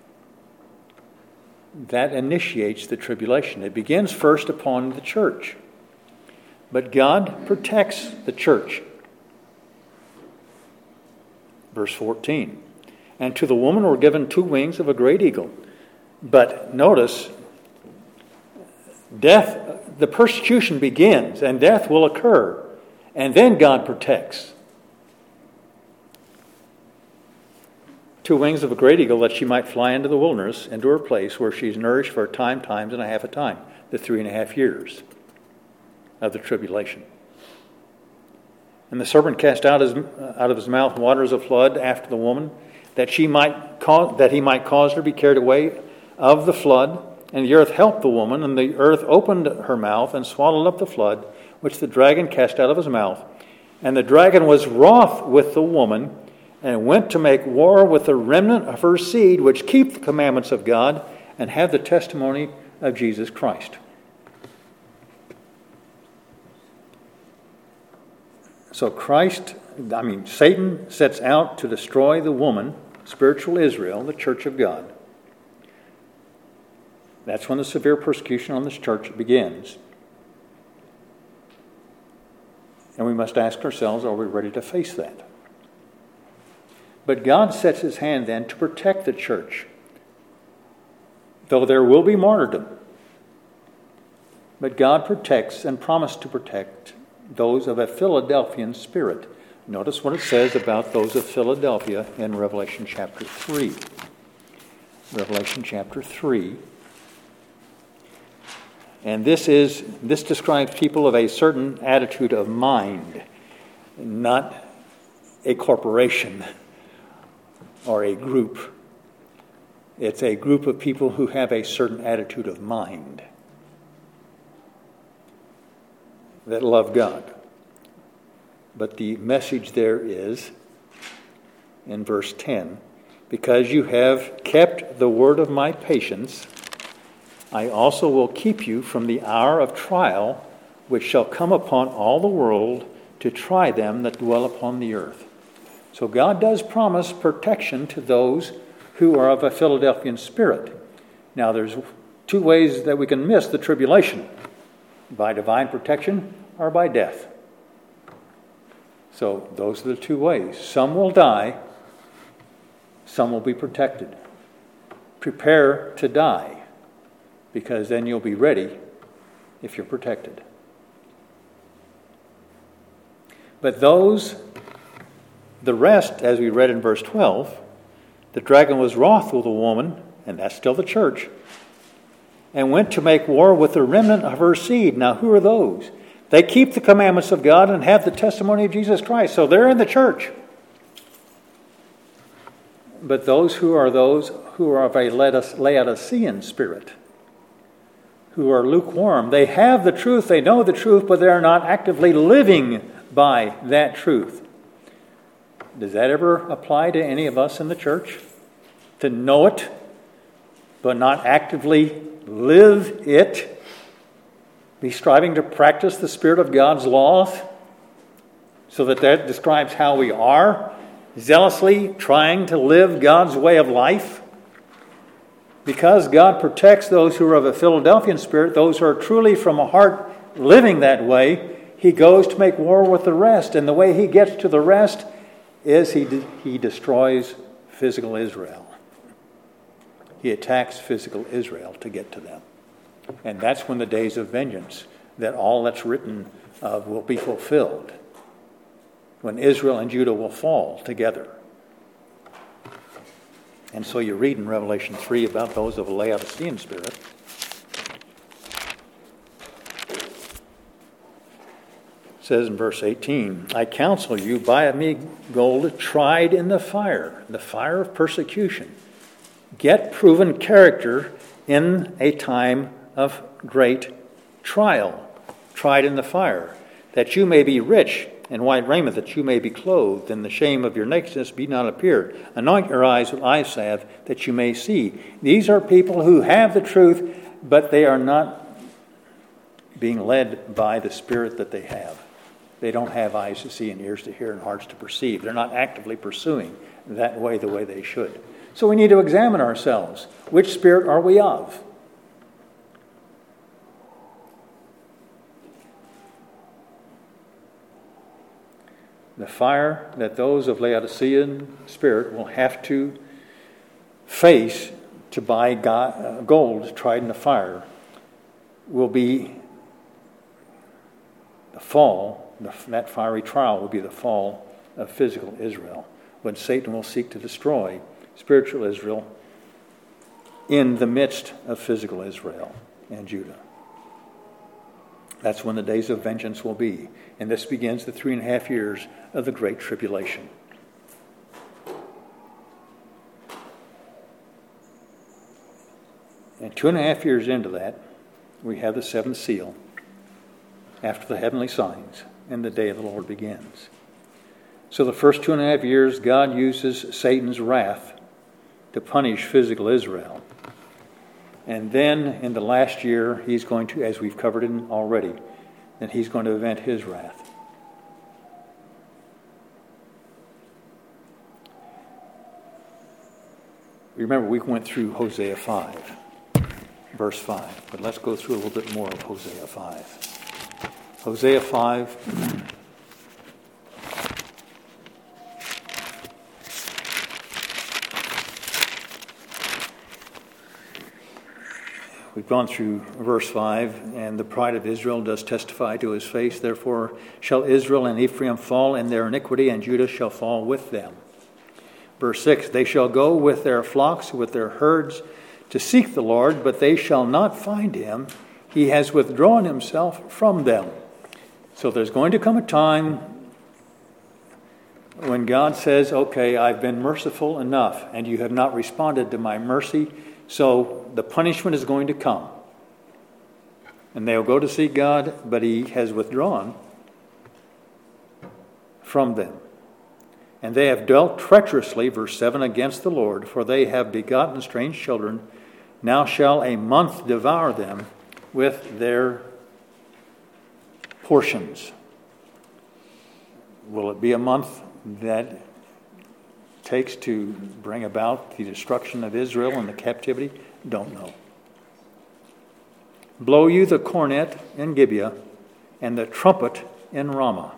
That initiates the tribulation. It begins first upon the church. But God protects the church. Verse fourteen. And to the woman were given two wings of a great eagle. But notice, death, the persecution begins, and death will occur. And then God protects. Two wings of a great eagle, that she might fly into the wilderness, into her place where she is nourished for a time, times, and a half a time, the three and a half years of the tribulation. And the serpent cast out, his, out of his mouth waters of flood after the woman, that she might cause, that he might cause her to be carried away of the flood. And the earth helped the woman, and the earth opened her mouth and swallowed up the flood, which the dragon cast out of his mouth. And the dragon was wroth with the woman, and went to make war with the remnant of her seed, which keep the commandments of God, and have the testimony of Jesus Christ. So Christ, I mean, Satan sets out to destroy the woman, spiritual Israel, the church of God. That's when the severe persecution on this church begins. And we must ask ourselves, are we ready to face that? But God sets his hand then to protect the church. Though there will be martyrdom. But God protects and promised to protect those of a Philadelphian spirit. Notice what it says about those of Philadelphia in Revelation chapter three. Revelation chapter three. And this is this describes people of a certain attitude of mind, not a corporation or a group. It's a group of people who have a certain attitude of mind that love God. But the message there is in verse ten, because you have kept the word of my patience, I also will keep you from the hour of trial, which shall come upon all the world to try them that dwell upon the earth. So God does promise protection to those who are of a Philadelphian spirit. Now there's two ways that we can miss the tribulation: by divine protection or by death. So those are the two ways. Some will die, some will be protected. Prepare to die, because then you'll be ready if you're protected. But those, the rest, as we read in verse twelve, the dragon was wroth with the woman, and that's still the church, and went to make war with the remnant of her seed. Now, who are those? They keep the commandments of God and have the testimony of Jesus Christ. So they're in the church. But those who are those who are of a Laodicean spirit, who are lukewarm, they have the truth, they know the truth, but they're not actively living by that truth. Does that ever apply to any of us in the church? To know it, but not actively live it? Be striving to practice the Spirit of God's laws, so that that describes how we are, zealously trying to live God's way of life? Because God protects those who are of a Philadelphian spirit, those who are truly from a heart living that way, he goes to make war with the rest. And the way he gets to the rest is he, de- he destroys physical Israel. He attacks physical Israel to get to them. And that's when the days of vengeance, that all that's written of, will be fulfilled. When Israel and Judah will fall together. And so you read in Revelation three about those of a Laodicean spirit. It says in verse eighteen, I counsel you, buy of me gold tried in the fire, the fire of persecution. Get proven character in a time of great trial, tried in the fire, that you may be rich, and white raiment, that you may be clothed, and the shame of your nakedness be not appeared. Anoint your eyes with eye salve, that you may see. These are people who have the truth, but they are not being led by the Spirit that they have. They don't have eyes to see and ears to hear and hearts to perceive. They're not actively pursuing that way the way they should. So we need to examine ourselves. Which spirit are we of? The fire that those of Laodicean spirit will have to face to buy gold tried in the fire will be the fall, that fiery trial will be the fall of physical Israel, when Satan will seek to destroy spiritual Israel in the midst of physical Israel and Judah. That's when the days of vengeance will be. And this begins the three and a half years of the Great Tribulation. And two and a half years into that, we have the seventh seal. after the heavenly signs, and the day of the Lord begins. So the first two and a half years, God uses Satan's wrath to punish physical Israel. And then in the last year, he's going to, as we've covered it already, that he's going to avent his wrath. Remember, we went through Hosea five, verse five, but let's go through a little bit more of Hosea five. Hosea five. We've gone through verse five, and the pride of Israel does testify to his face. Therefore shall Israel and Ephraim fall in their iniquity, and Judah shall fall with them. Verse six, they shall go with their flocks, with their herds, to seek the Lord, but they shall not find him. He has withdrawn himself from them. So there's going to come a time when God says, okay, I've been merciful enough, and you have not responded to my mercy, so the punishment is going to come. And they'll go to seek God, but he has withdrawn from them. And they have dealt treacherously, verse seven, against the Lord, for they have begotten strange children. Now shall a month devour them with their portions. Will it be a month that takes to bring about the destruction of Israel and the captivity? Don't know. Blow you the cornet in Gibeah and the trumpet in Ramah.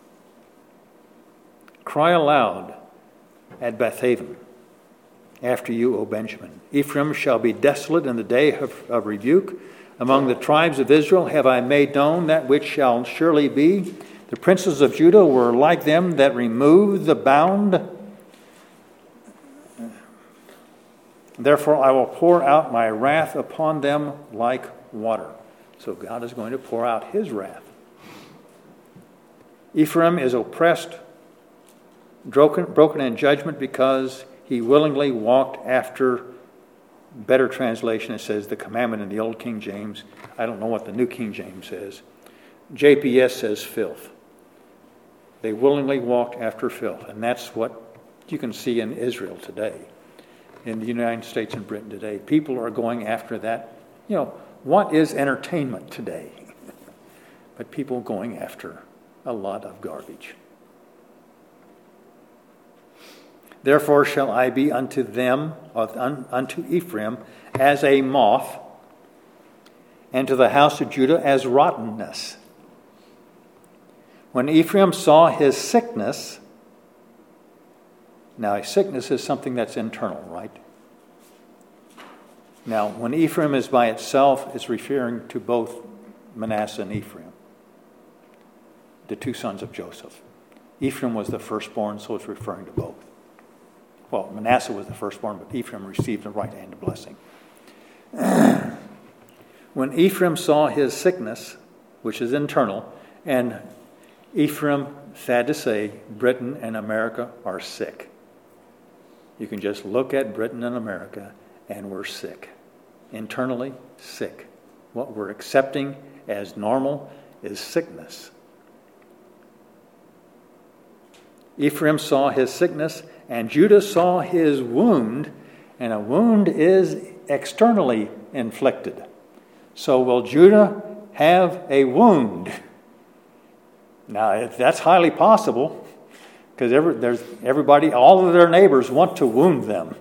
Cry aloud at Bethaven after you, O Benjamin. Ephraim shall be desolate in the day of, of rebuke. Among the tribes of Israel have I made known that which shall surely be. The princes of Judah were like them that removed the bound. Therefore I will pour out my wrath upon them like water. So God is going to pour out his wrath. Ephraim is oppressed, broken, broken in judgment, because he willingly walked after, better translation, it says the commandment in the Old King James. I don't know what the New King James says. J P S says filth. They willingly walked after filth. And that's what you can see in Israel today, in the United States and Britain today. People are going after that. You know, what is entertainment today? But people going after a lot of garbage. Therefore shall I be unto them, unto Ephraim, as a moth, and to the house of Judah as rottenness. When Ephraim saw his sickness, now a sickness is something that's internal, right? Now, when Ephraim is by itself, it's referring to both Manasseh and Ephraim, the two sons of Joseph. Ephraim was the firstborn, so it's referring to both. Well, Manasseh was the firstborn, but Ephraim received the right hand of blessing. When Ephraim saw his sickness, which is internal, and Ephraim, sad to say, Britain and America are sick. You can just look at Britain and America, and we're sick. Internally, sick. What we're accepting as normal is sickness. Ephraim saw his sickness, and Judah saw his wound, and a wound is externally inflicted. So will Judah have a wound? Now, that's highly possible, because every, there's everybody, all of their neighbors want to wound them.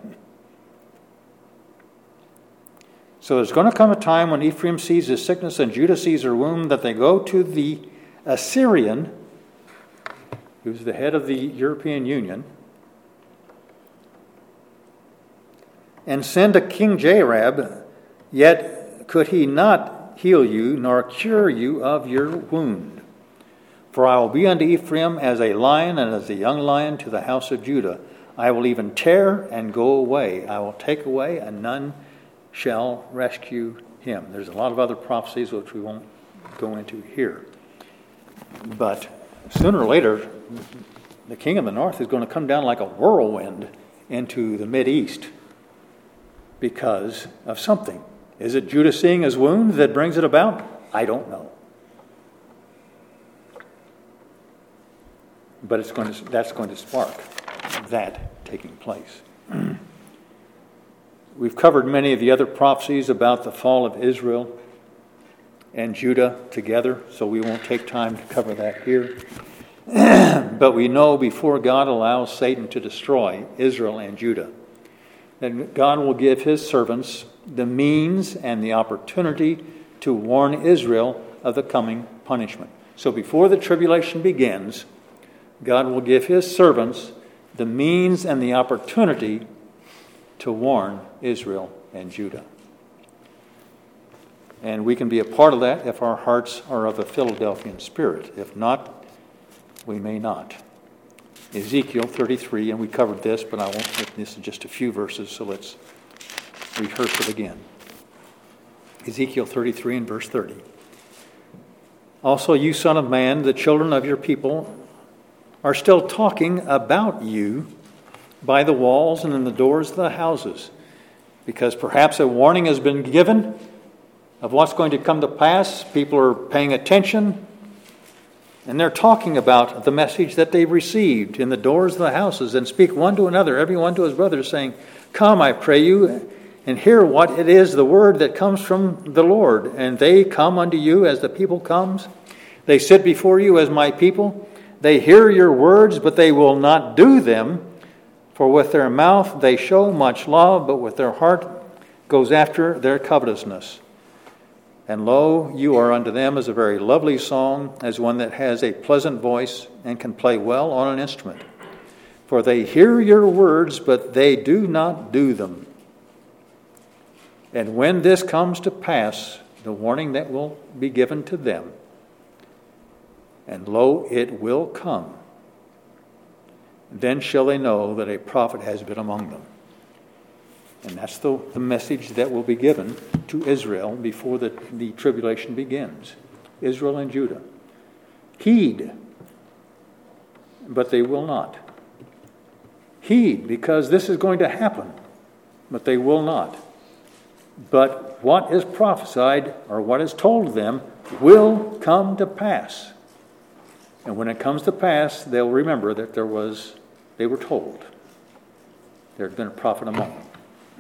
So there's going to come a time when Ephraim sees his sickness and Judah sees her wound, that they go to the Assyrian, who's the head of the European Union, and send a King Jareb, yet could he not heal you, nor cure you of your wound. For I will be unto Ephraim as a lion, and as a young lion to the house of Judah. I will even tear and go away. I will take away, and none shall rescue him. There's a lot of other prophecies which we won't go into here. But sooner or later, the king of the north is going to come down like a whirlwind into the Mideast because of something. Is it Judah seeing his wound that brings it about? I don't know. but it's going to, that's going to spark that taking place. We've covered many of the other prophecies about the fall of Israel and Judah together, so we won't take time to cover that here. But we know before God allows Satan to destroy Israel and Judah, that God will give his servants the means and the opportunity to warn Israel of the coming punishment. So before the tribulation begins, God will give his servants the means and the opportunity to warn Israel and Judah. And we can be a part of that if our hearts are of a Philadelphian spirit. If not, we may not. Ezekiel thirty-three, and we covered this, but I won't make this in just a few verses, so let's rehearse it again. Ezekiel thirty-three and verse thirty. Also, you son of man, the children of your people are still talking about you by the walls and in the doors of the houses, because perhaps a warning has been given of what's going to come to pass. People are paying attention, and they're talking about the message that they've received in the doors of the houses, and speak one to another, every one to his brother, saying, "Come, I pray you, and hear what it is, the word that comes from the Lord." And they come unto you as the people comes. They sit before you as my people. They hear your words, but they will not do them. For with their mouth they show much love, but with their heart goes after their covetousness. And lo, you are unto them as a very lovely song, as one that has a pleasant voice and can play well on an instrument. For they hear your words, but they do not do them. And when this comes to pass, the warning that will be given to them, and lo, it will come, then shall they know that a prophet has been among them. And that's the, the message that will be given to Israel before the, the tribulation begins. Israel and Judah. Heed, but they will not. Heed, because this is going to happen, but they will not. But what is prophesied, or what is told them, will come to pass. And when it comes to pass, they'll remember that there was, they were told. There had been a prophet among them.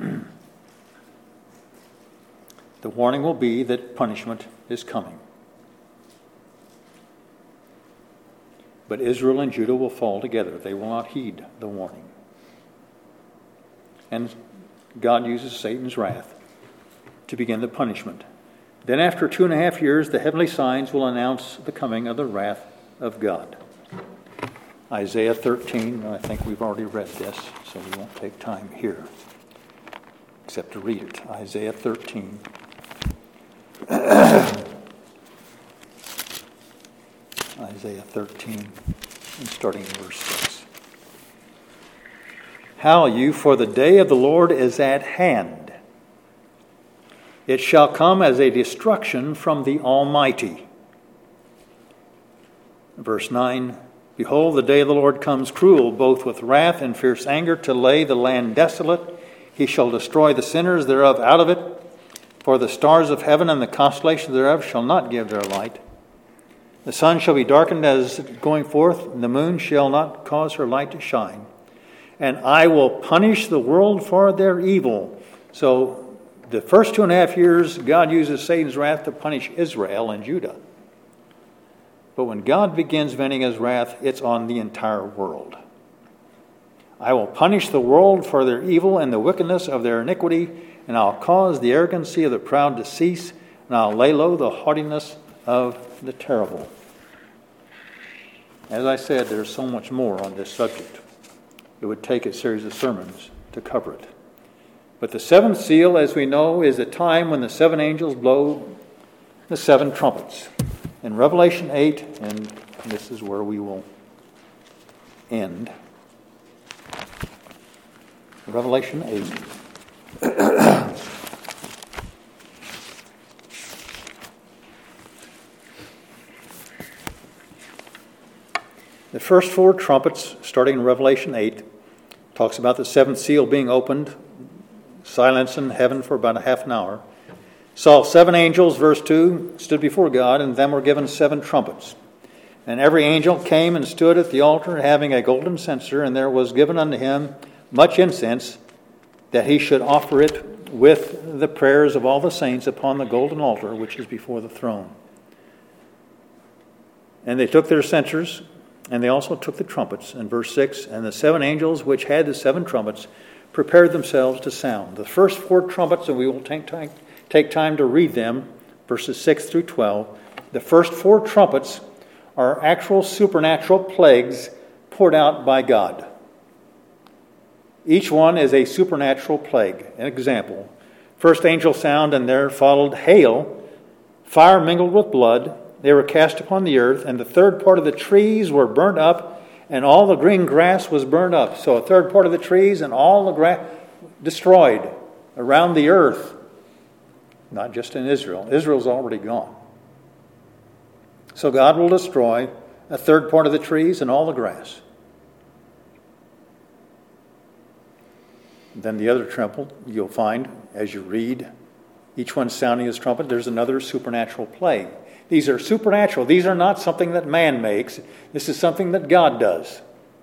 The warning will be that punishment is coming. But Israel and Judah will fall together. They will not heed the warning. And God uses Satan's wrath to begin the punishment. Then after two and a half years, the heavenly signs will announce the coming of the wrath of God. Isaiah thirteen, I think we've already read this, so we won't take time here except to read it. Isaiah thirteen. Isaiah thirteen, and starting in verse six. Howl you, for the day of the Lord is at hand. It shall come as a destruction from the Almighty. Verse nine. Behold, the day of the Lord comes cruel, both with wrath and fierce anger, to lay the land desolate. He shall destroy the sinners thereof out of it. For the stars of heaven and the constellations thereof shall not give their light. The sun shall be darkened as going forth, and the moon shall not cause her light to shine. And I will punish the world for their evil. So the first two and a half years, God uses Satan's wrath to punish Israel and Judah. But when God begins venting his wrath, it's on the entire world. I will punish the world for their evil and the wickedness of their iniquity, and I'll cause the arrogancy of the proud to cease, and I'll lay low the haughtiness of the terrible. As I said, there's so much more on this subject. It would take a series of sermons to cover it. But the seventh seal, as we know, is the time when the seven angels blow the seven trumpets. In Revelation eight, and this is where we will end. Revelation eight. The first four trumpets, starting in Revelation eight, talks about the seventh seal being opened, silence in heaven for about a half an hour. Saw seven angels, verse two, stood before God, and them were given seven trumpets. And every angel came and stood at the altar, having a golden censer, and there was given unto him much incense, that he should offer it with the prayers of all the saints upon the golden altar, which is before the throne. And they took their censers, and they also took the trumpets. In verse six, and the seven angels which had the seven trumpets prepared themselves to sound. The first four trumpets, and we will take time, take time to read them, verses six through twelve. The first four trumpets are actual supernatural plagues poured out by God. Each one is a supernatural plague. An example: first angel sound, and there followed hail, fire mingled with blood. They were cast upon the earth, and the third part of the trees were burnt up, and all the green grass was burned up. So a third part of the trees and all the grass destroyed around the earth. Not just in Israel. Israel's already gone. So God will destroy a third part of the trees and all the grass. Then the other trumpet, you'll find, as you read, each one sounding his trumpet, there's another supernatural plague. These are supernatural. These are not something that man makes. This is something that God does.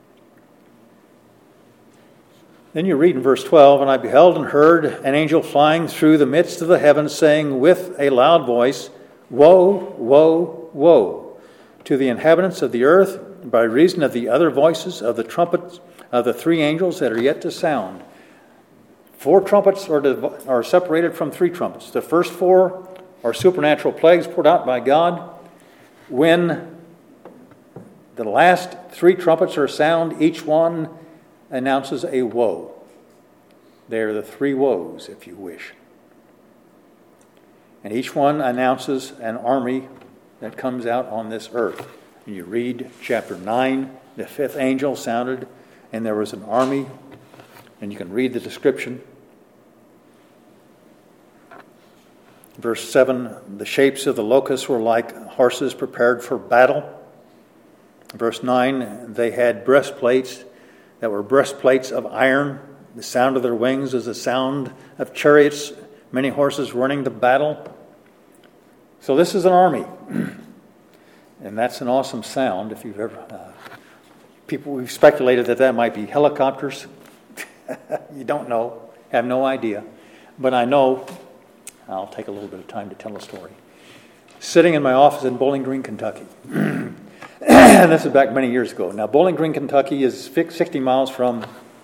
Then you read in verse twelve, and I beheld and heard an angel flying through the midst of the heavens, saying with a loud voice, Woe, woe, woe, to the inhabitants of the earth, by reason of the other voices of the trumpets of the three angels that are yet to sound. Four trumpets are, div- are separated from three trumpets. The first four are supernatural plagues poured out by God. When the last three trumpets are sound, each one announces a woe. They are the three woes, if you wish. And each one announces an army that comes out on this earth. And you read chapter nine, the fifth angel sounded, and there was an army, and you can read the description. Verse seven, the shapes of the locusts were like horses prepared for battle. Verse nine, they had breastplates that were breastplates of iron. The sound of their wings is the sound of chariots, many horses running to battle. So this is an army. And that's an awesome sound. If you've ever, uh, people, we've speculated that that might be helicopters. You don't know, have no idea. But I know, I'll take a little bit of time to tell a story. Sitting in my office in Bowling Green, Kentucky. And this is back many years ago. Now, Bowling Green, Kentucky is sixty miles from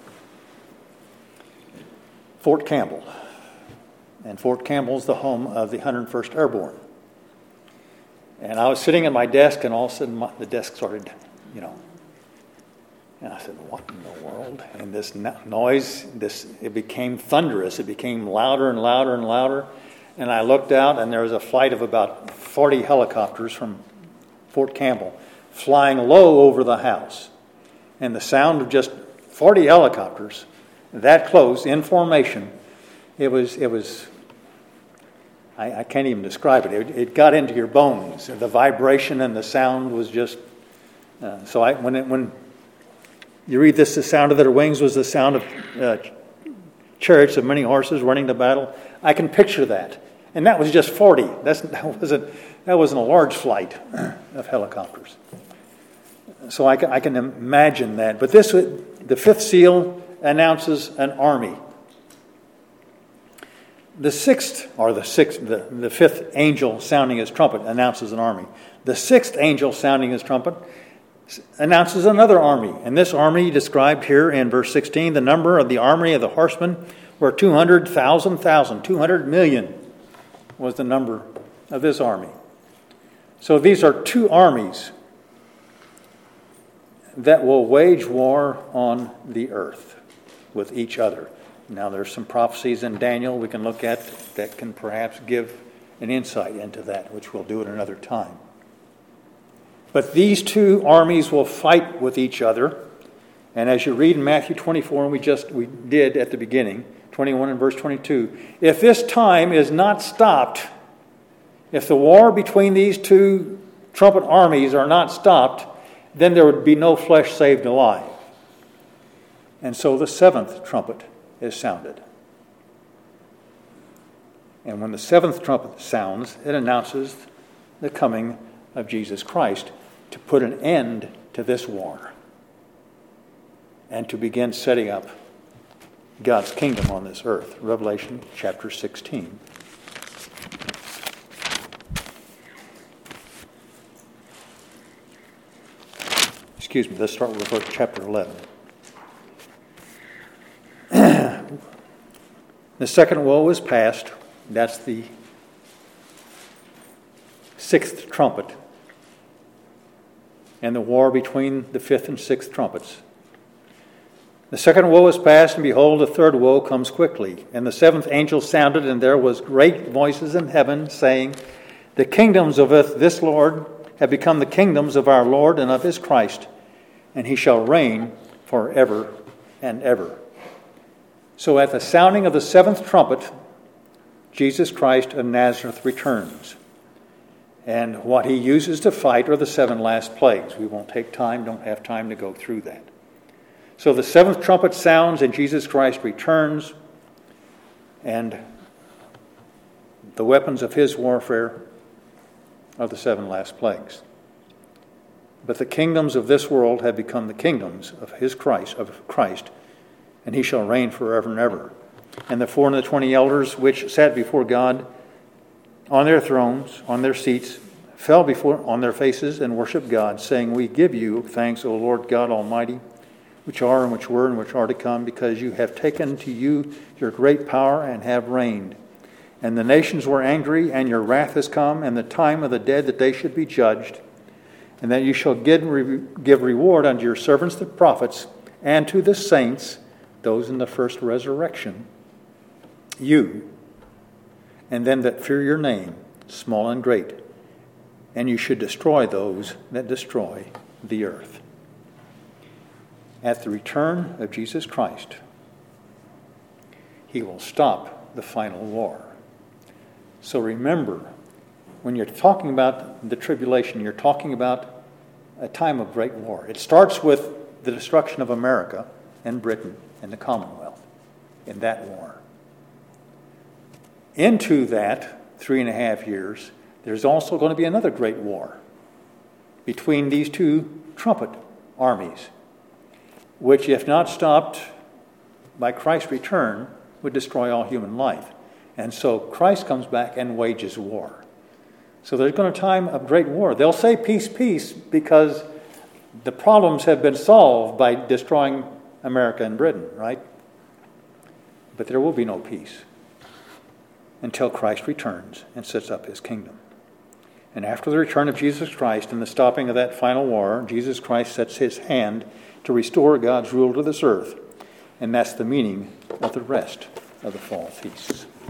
Fort Campbell. And Fort Campbell is the home of the one hundred first Airborne. And I was sitting at my desk, and all of a sudden my, the desk started, you know. And I said, what in the world? And this noise, this it became thunderous. It became louder and louder and louder. And I looked out, and there was a flight of about forty helicopters from Fort Campbell flying low over the house. And the sound of just forty helicopters that close in formation, it was, it was I, I can't even describe it. it. It got into your bones. The vibration and the sound was just, uh, so I when it, when you read this, the sound of their wings was the sound of uh, chariots of many horses running to battle. I can picture that. And that was just forty. That's, that wasn't that wasn't a large flight of helicopters. So I can, I can imagine that. But this, the fifth seal announces an army. The sixth, or the sixth, the, the fifth angel sounding his trumpet announces an army. The sixth angel sounding his trumpet announces another army. And this army described here in verse sixteen, the number of the army of the horsemen were two hundred thousand thousand, two hundred million was the number of this army. So these are two armies that will wage war on the earth with each other. Now there's some prophecies in Daniel we can look at that can perhaps give an insight into that, which we'll do at another time. But these two armies will fight with each other. And as you read in Matthew twenty-four, and we just we did at the beginning, twenty-one and verse twenty-two, if this time is not stopped, if the war between these two trumpet armies are not stopped, then there would be no flesh saved alive. And so the seventh trumpet is sounded. And when the seventh trumpet sounds, it announces the coming of Jesus Christ. to put an end to this war and to begin setting up God's kingdom on this earth. Revelation chapter sixteen. Excuse me, let's start with verse chapter eleven. The second woe is past. That's the sixth trumpet. And the war between the fifth and sixth trumpets. The second woe is past, and behold, the third woe comes quickly. And the seventh angel sounded, and there was great voices in heaven, saying, The kingdoms of this Lord have become the kingdoms of our Lord and of his Christ, and he shall reign forever and ever. So at the sounding of the seventh trumpet, Jesus Christ of Nazareth returns. And what he uses to fight are the seven last plagues. We won't take time, don't have time to go through that. So the seventh trumpet sounds and Jesus Christ returns, and the weapons of his warfare are the seven last plagues. But the kingdoms of this world have become the kingdoms of his Christ, of Christ, and he shall reign forever and ever. And the four and the twenty elders which sat before God on their thrones, on their seats, fell before on their faces and worshiped God, saying, We give you thanks, O Lord God Almighty, which are and which were and which are to come, because you have taken to you your great power and have reigned. And the nations were angry, and your wrath has come, and the time of the dead that they should be judged, and that you shall give, give reward unto your servants the prophets, and to the saints, those in the first resurrection, you, and them that fear your name, small and great, and you should destroy those that destroy the earth. At the return of Jesus Christ, he will stop the final war. So remember, when you're talking about the tribulation, you're talking about a time of great war. It starts with the destruction of America and Britain and the Commonwealth in that war. Into that three and a half years, there's also going to be another great war between these two trumpet armies, which, if not stopped by Christ's return, would destroy all human life. And so Christ comes back and wages war. So there's going to be a time of great war. They'll say peace, peace, because the problems have been solved by destroying America and Britain, right? But there will be no peace until Christ returns and sets up his kingdom. And after the return of Jesus Christ and the stopping of that final war, Jesus Christ sets his hand to restore God's rule to this earth. And that's the meaning of the rest of the fall feasts.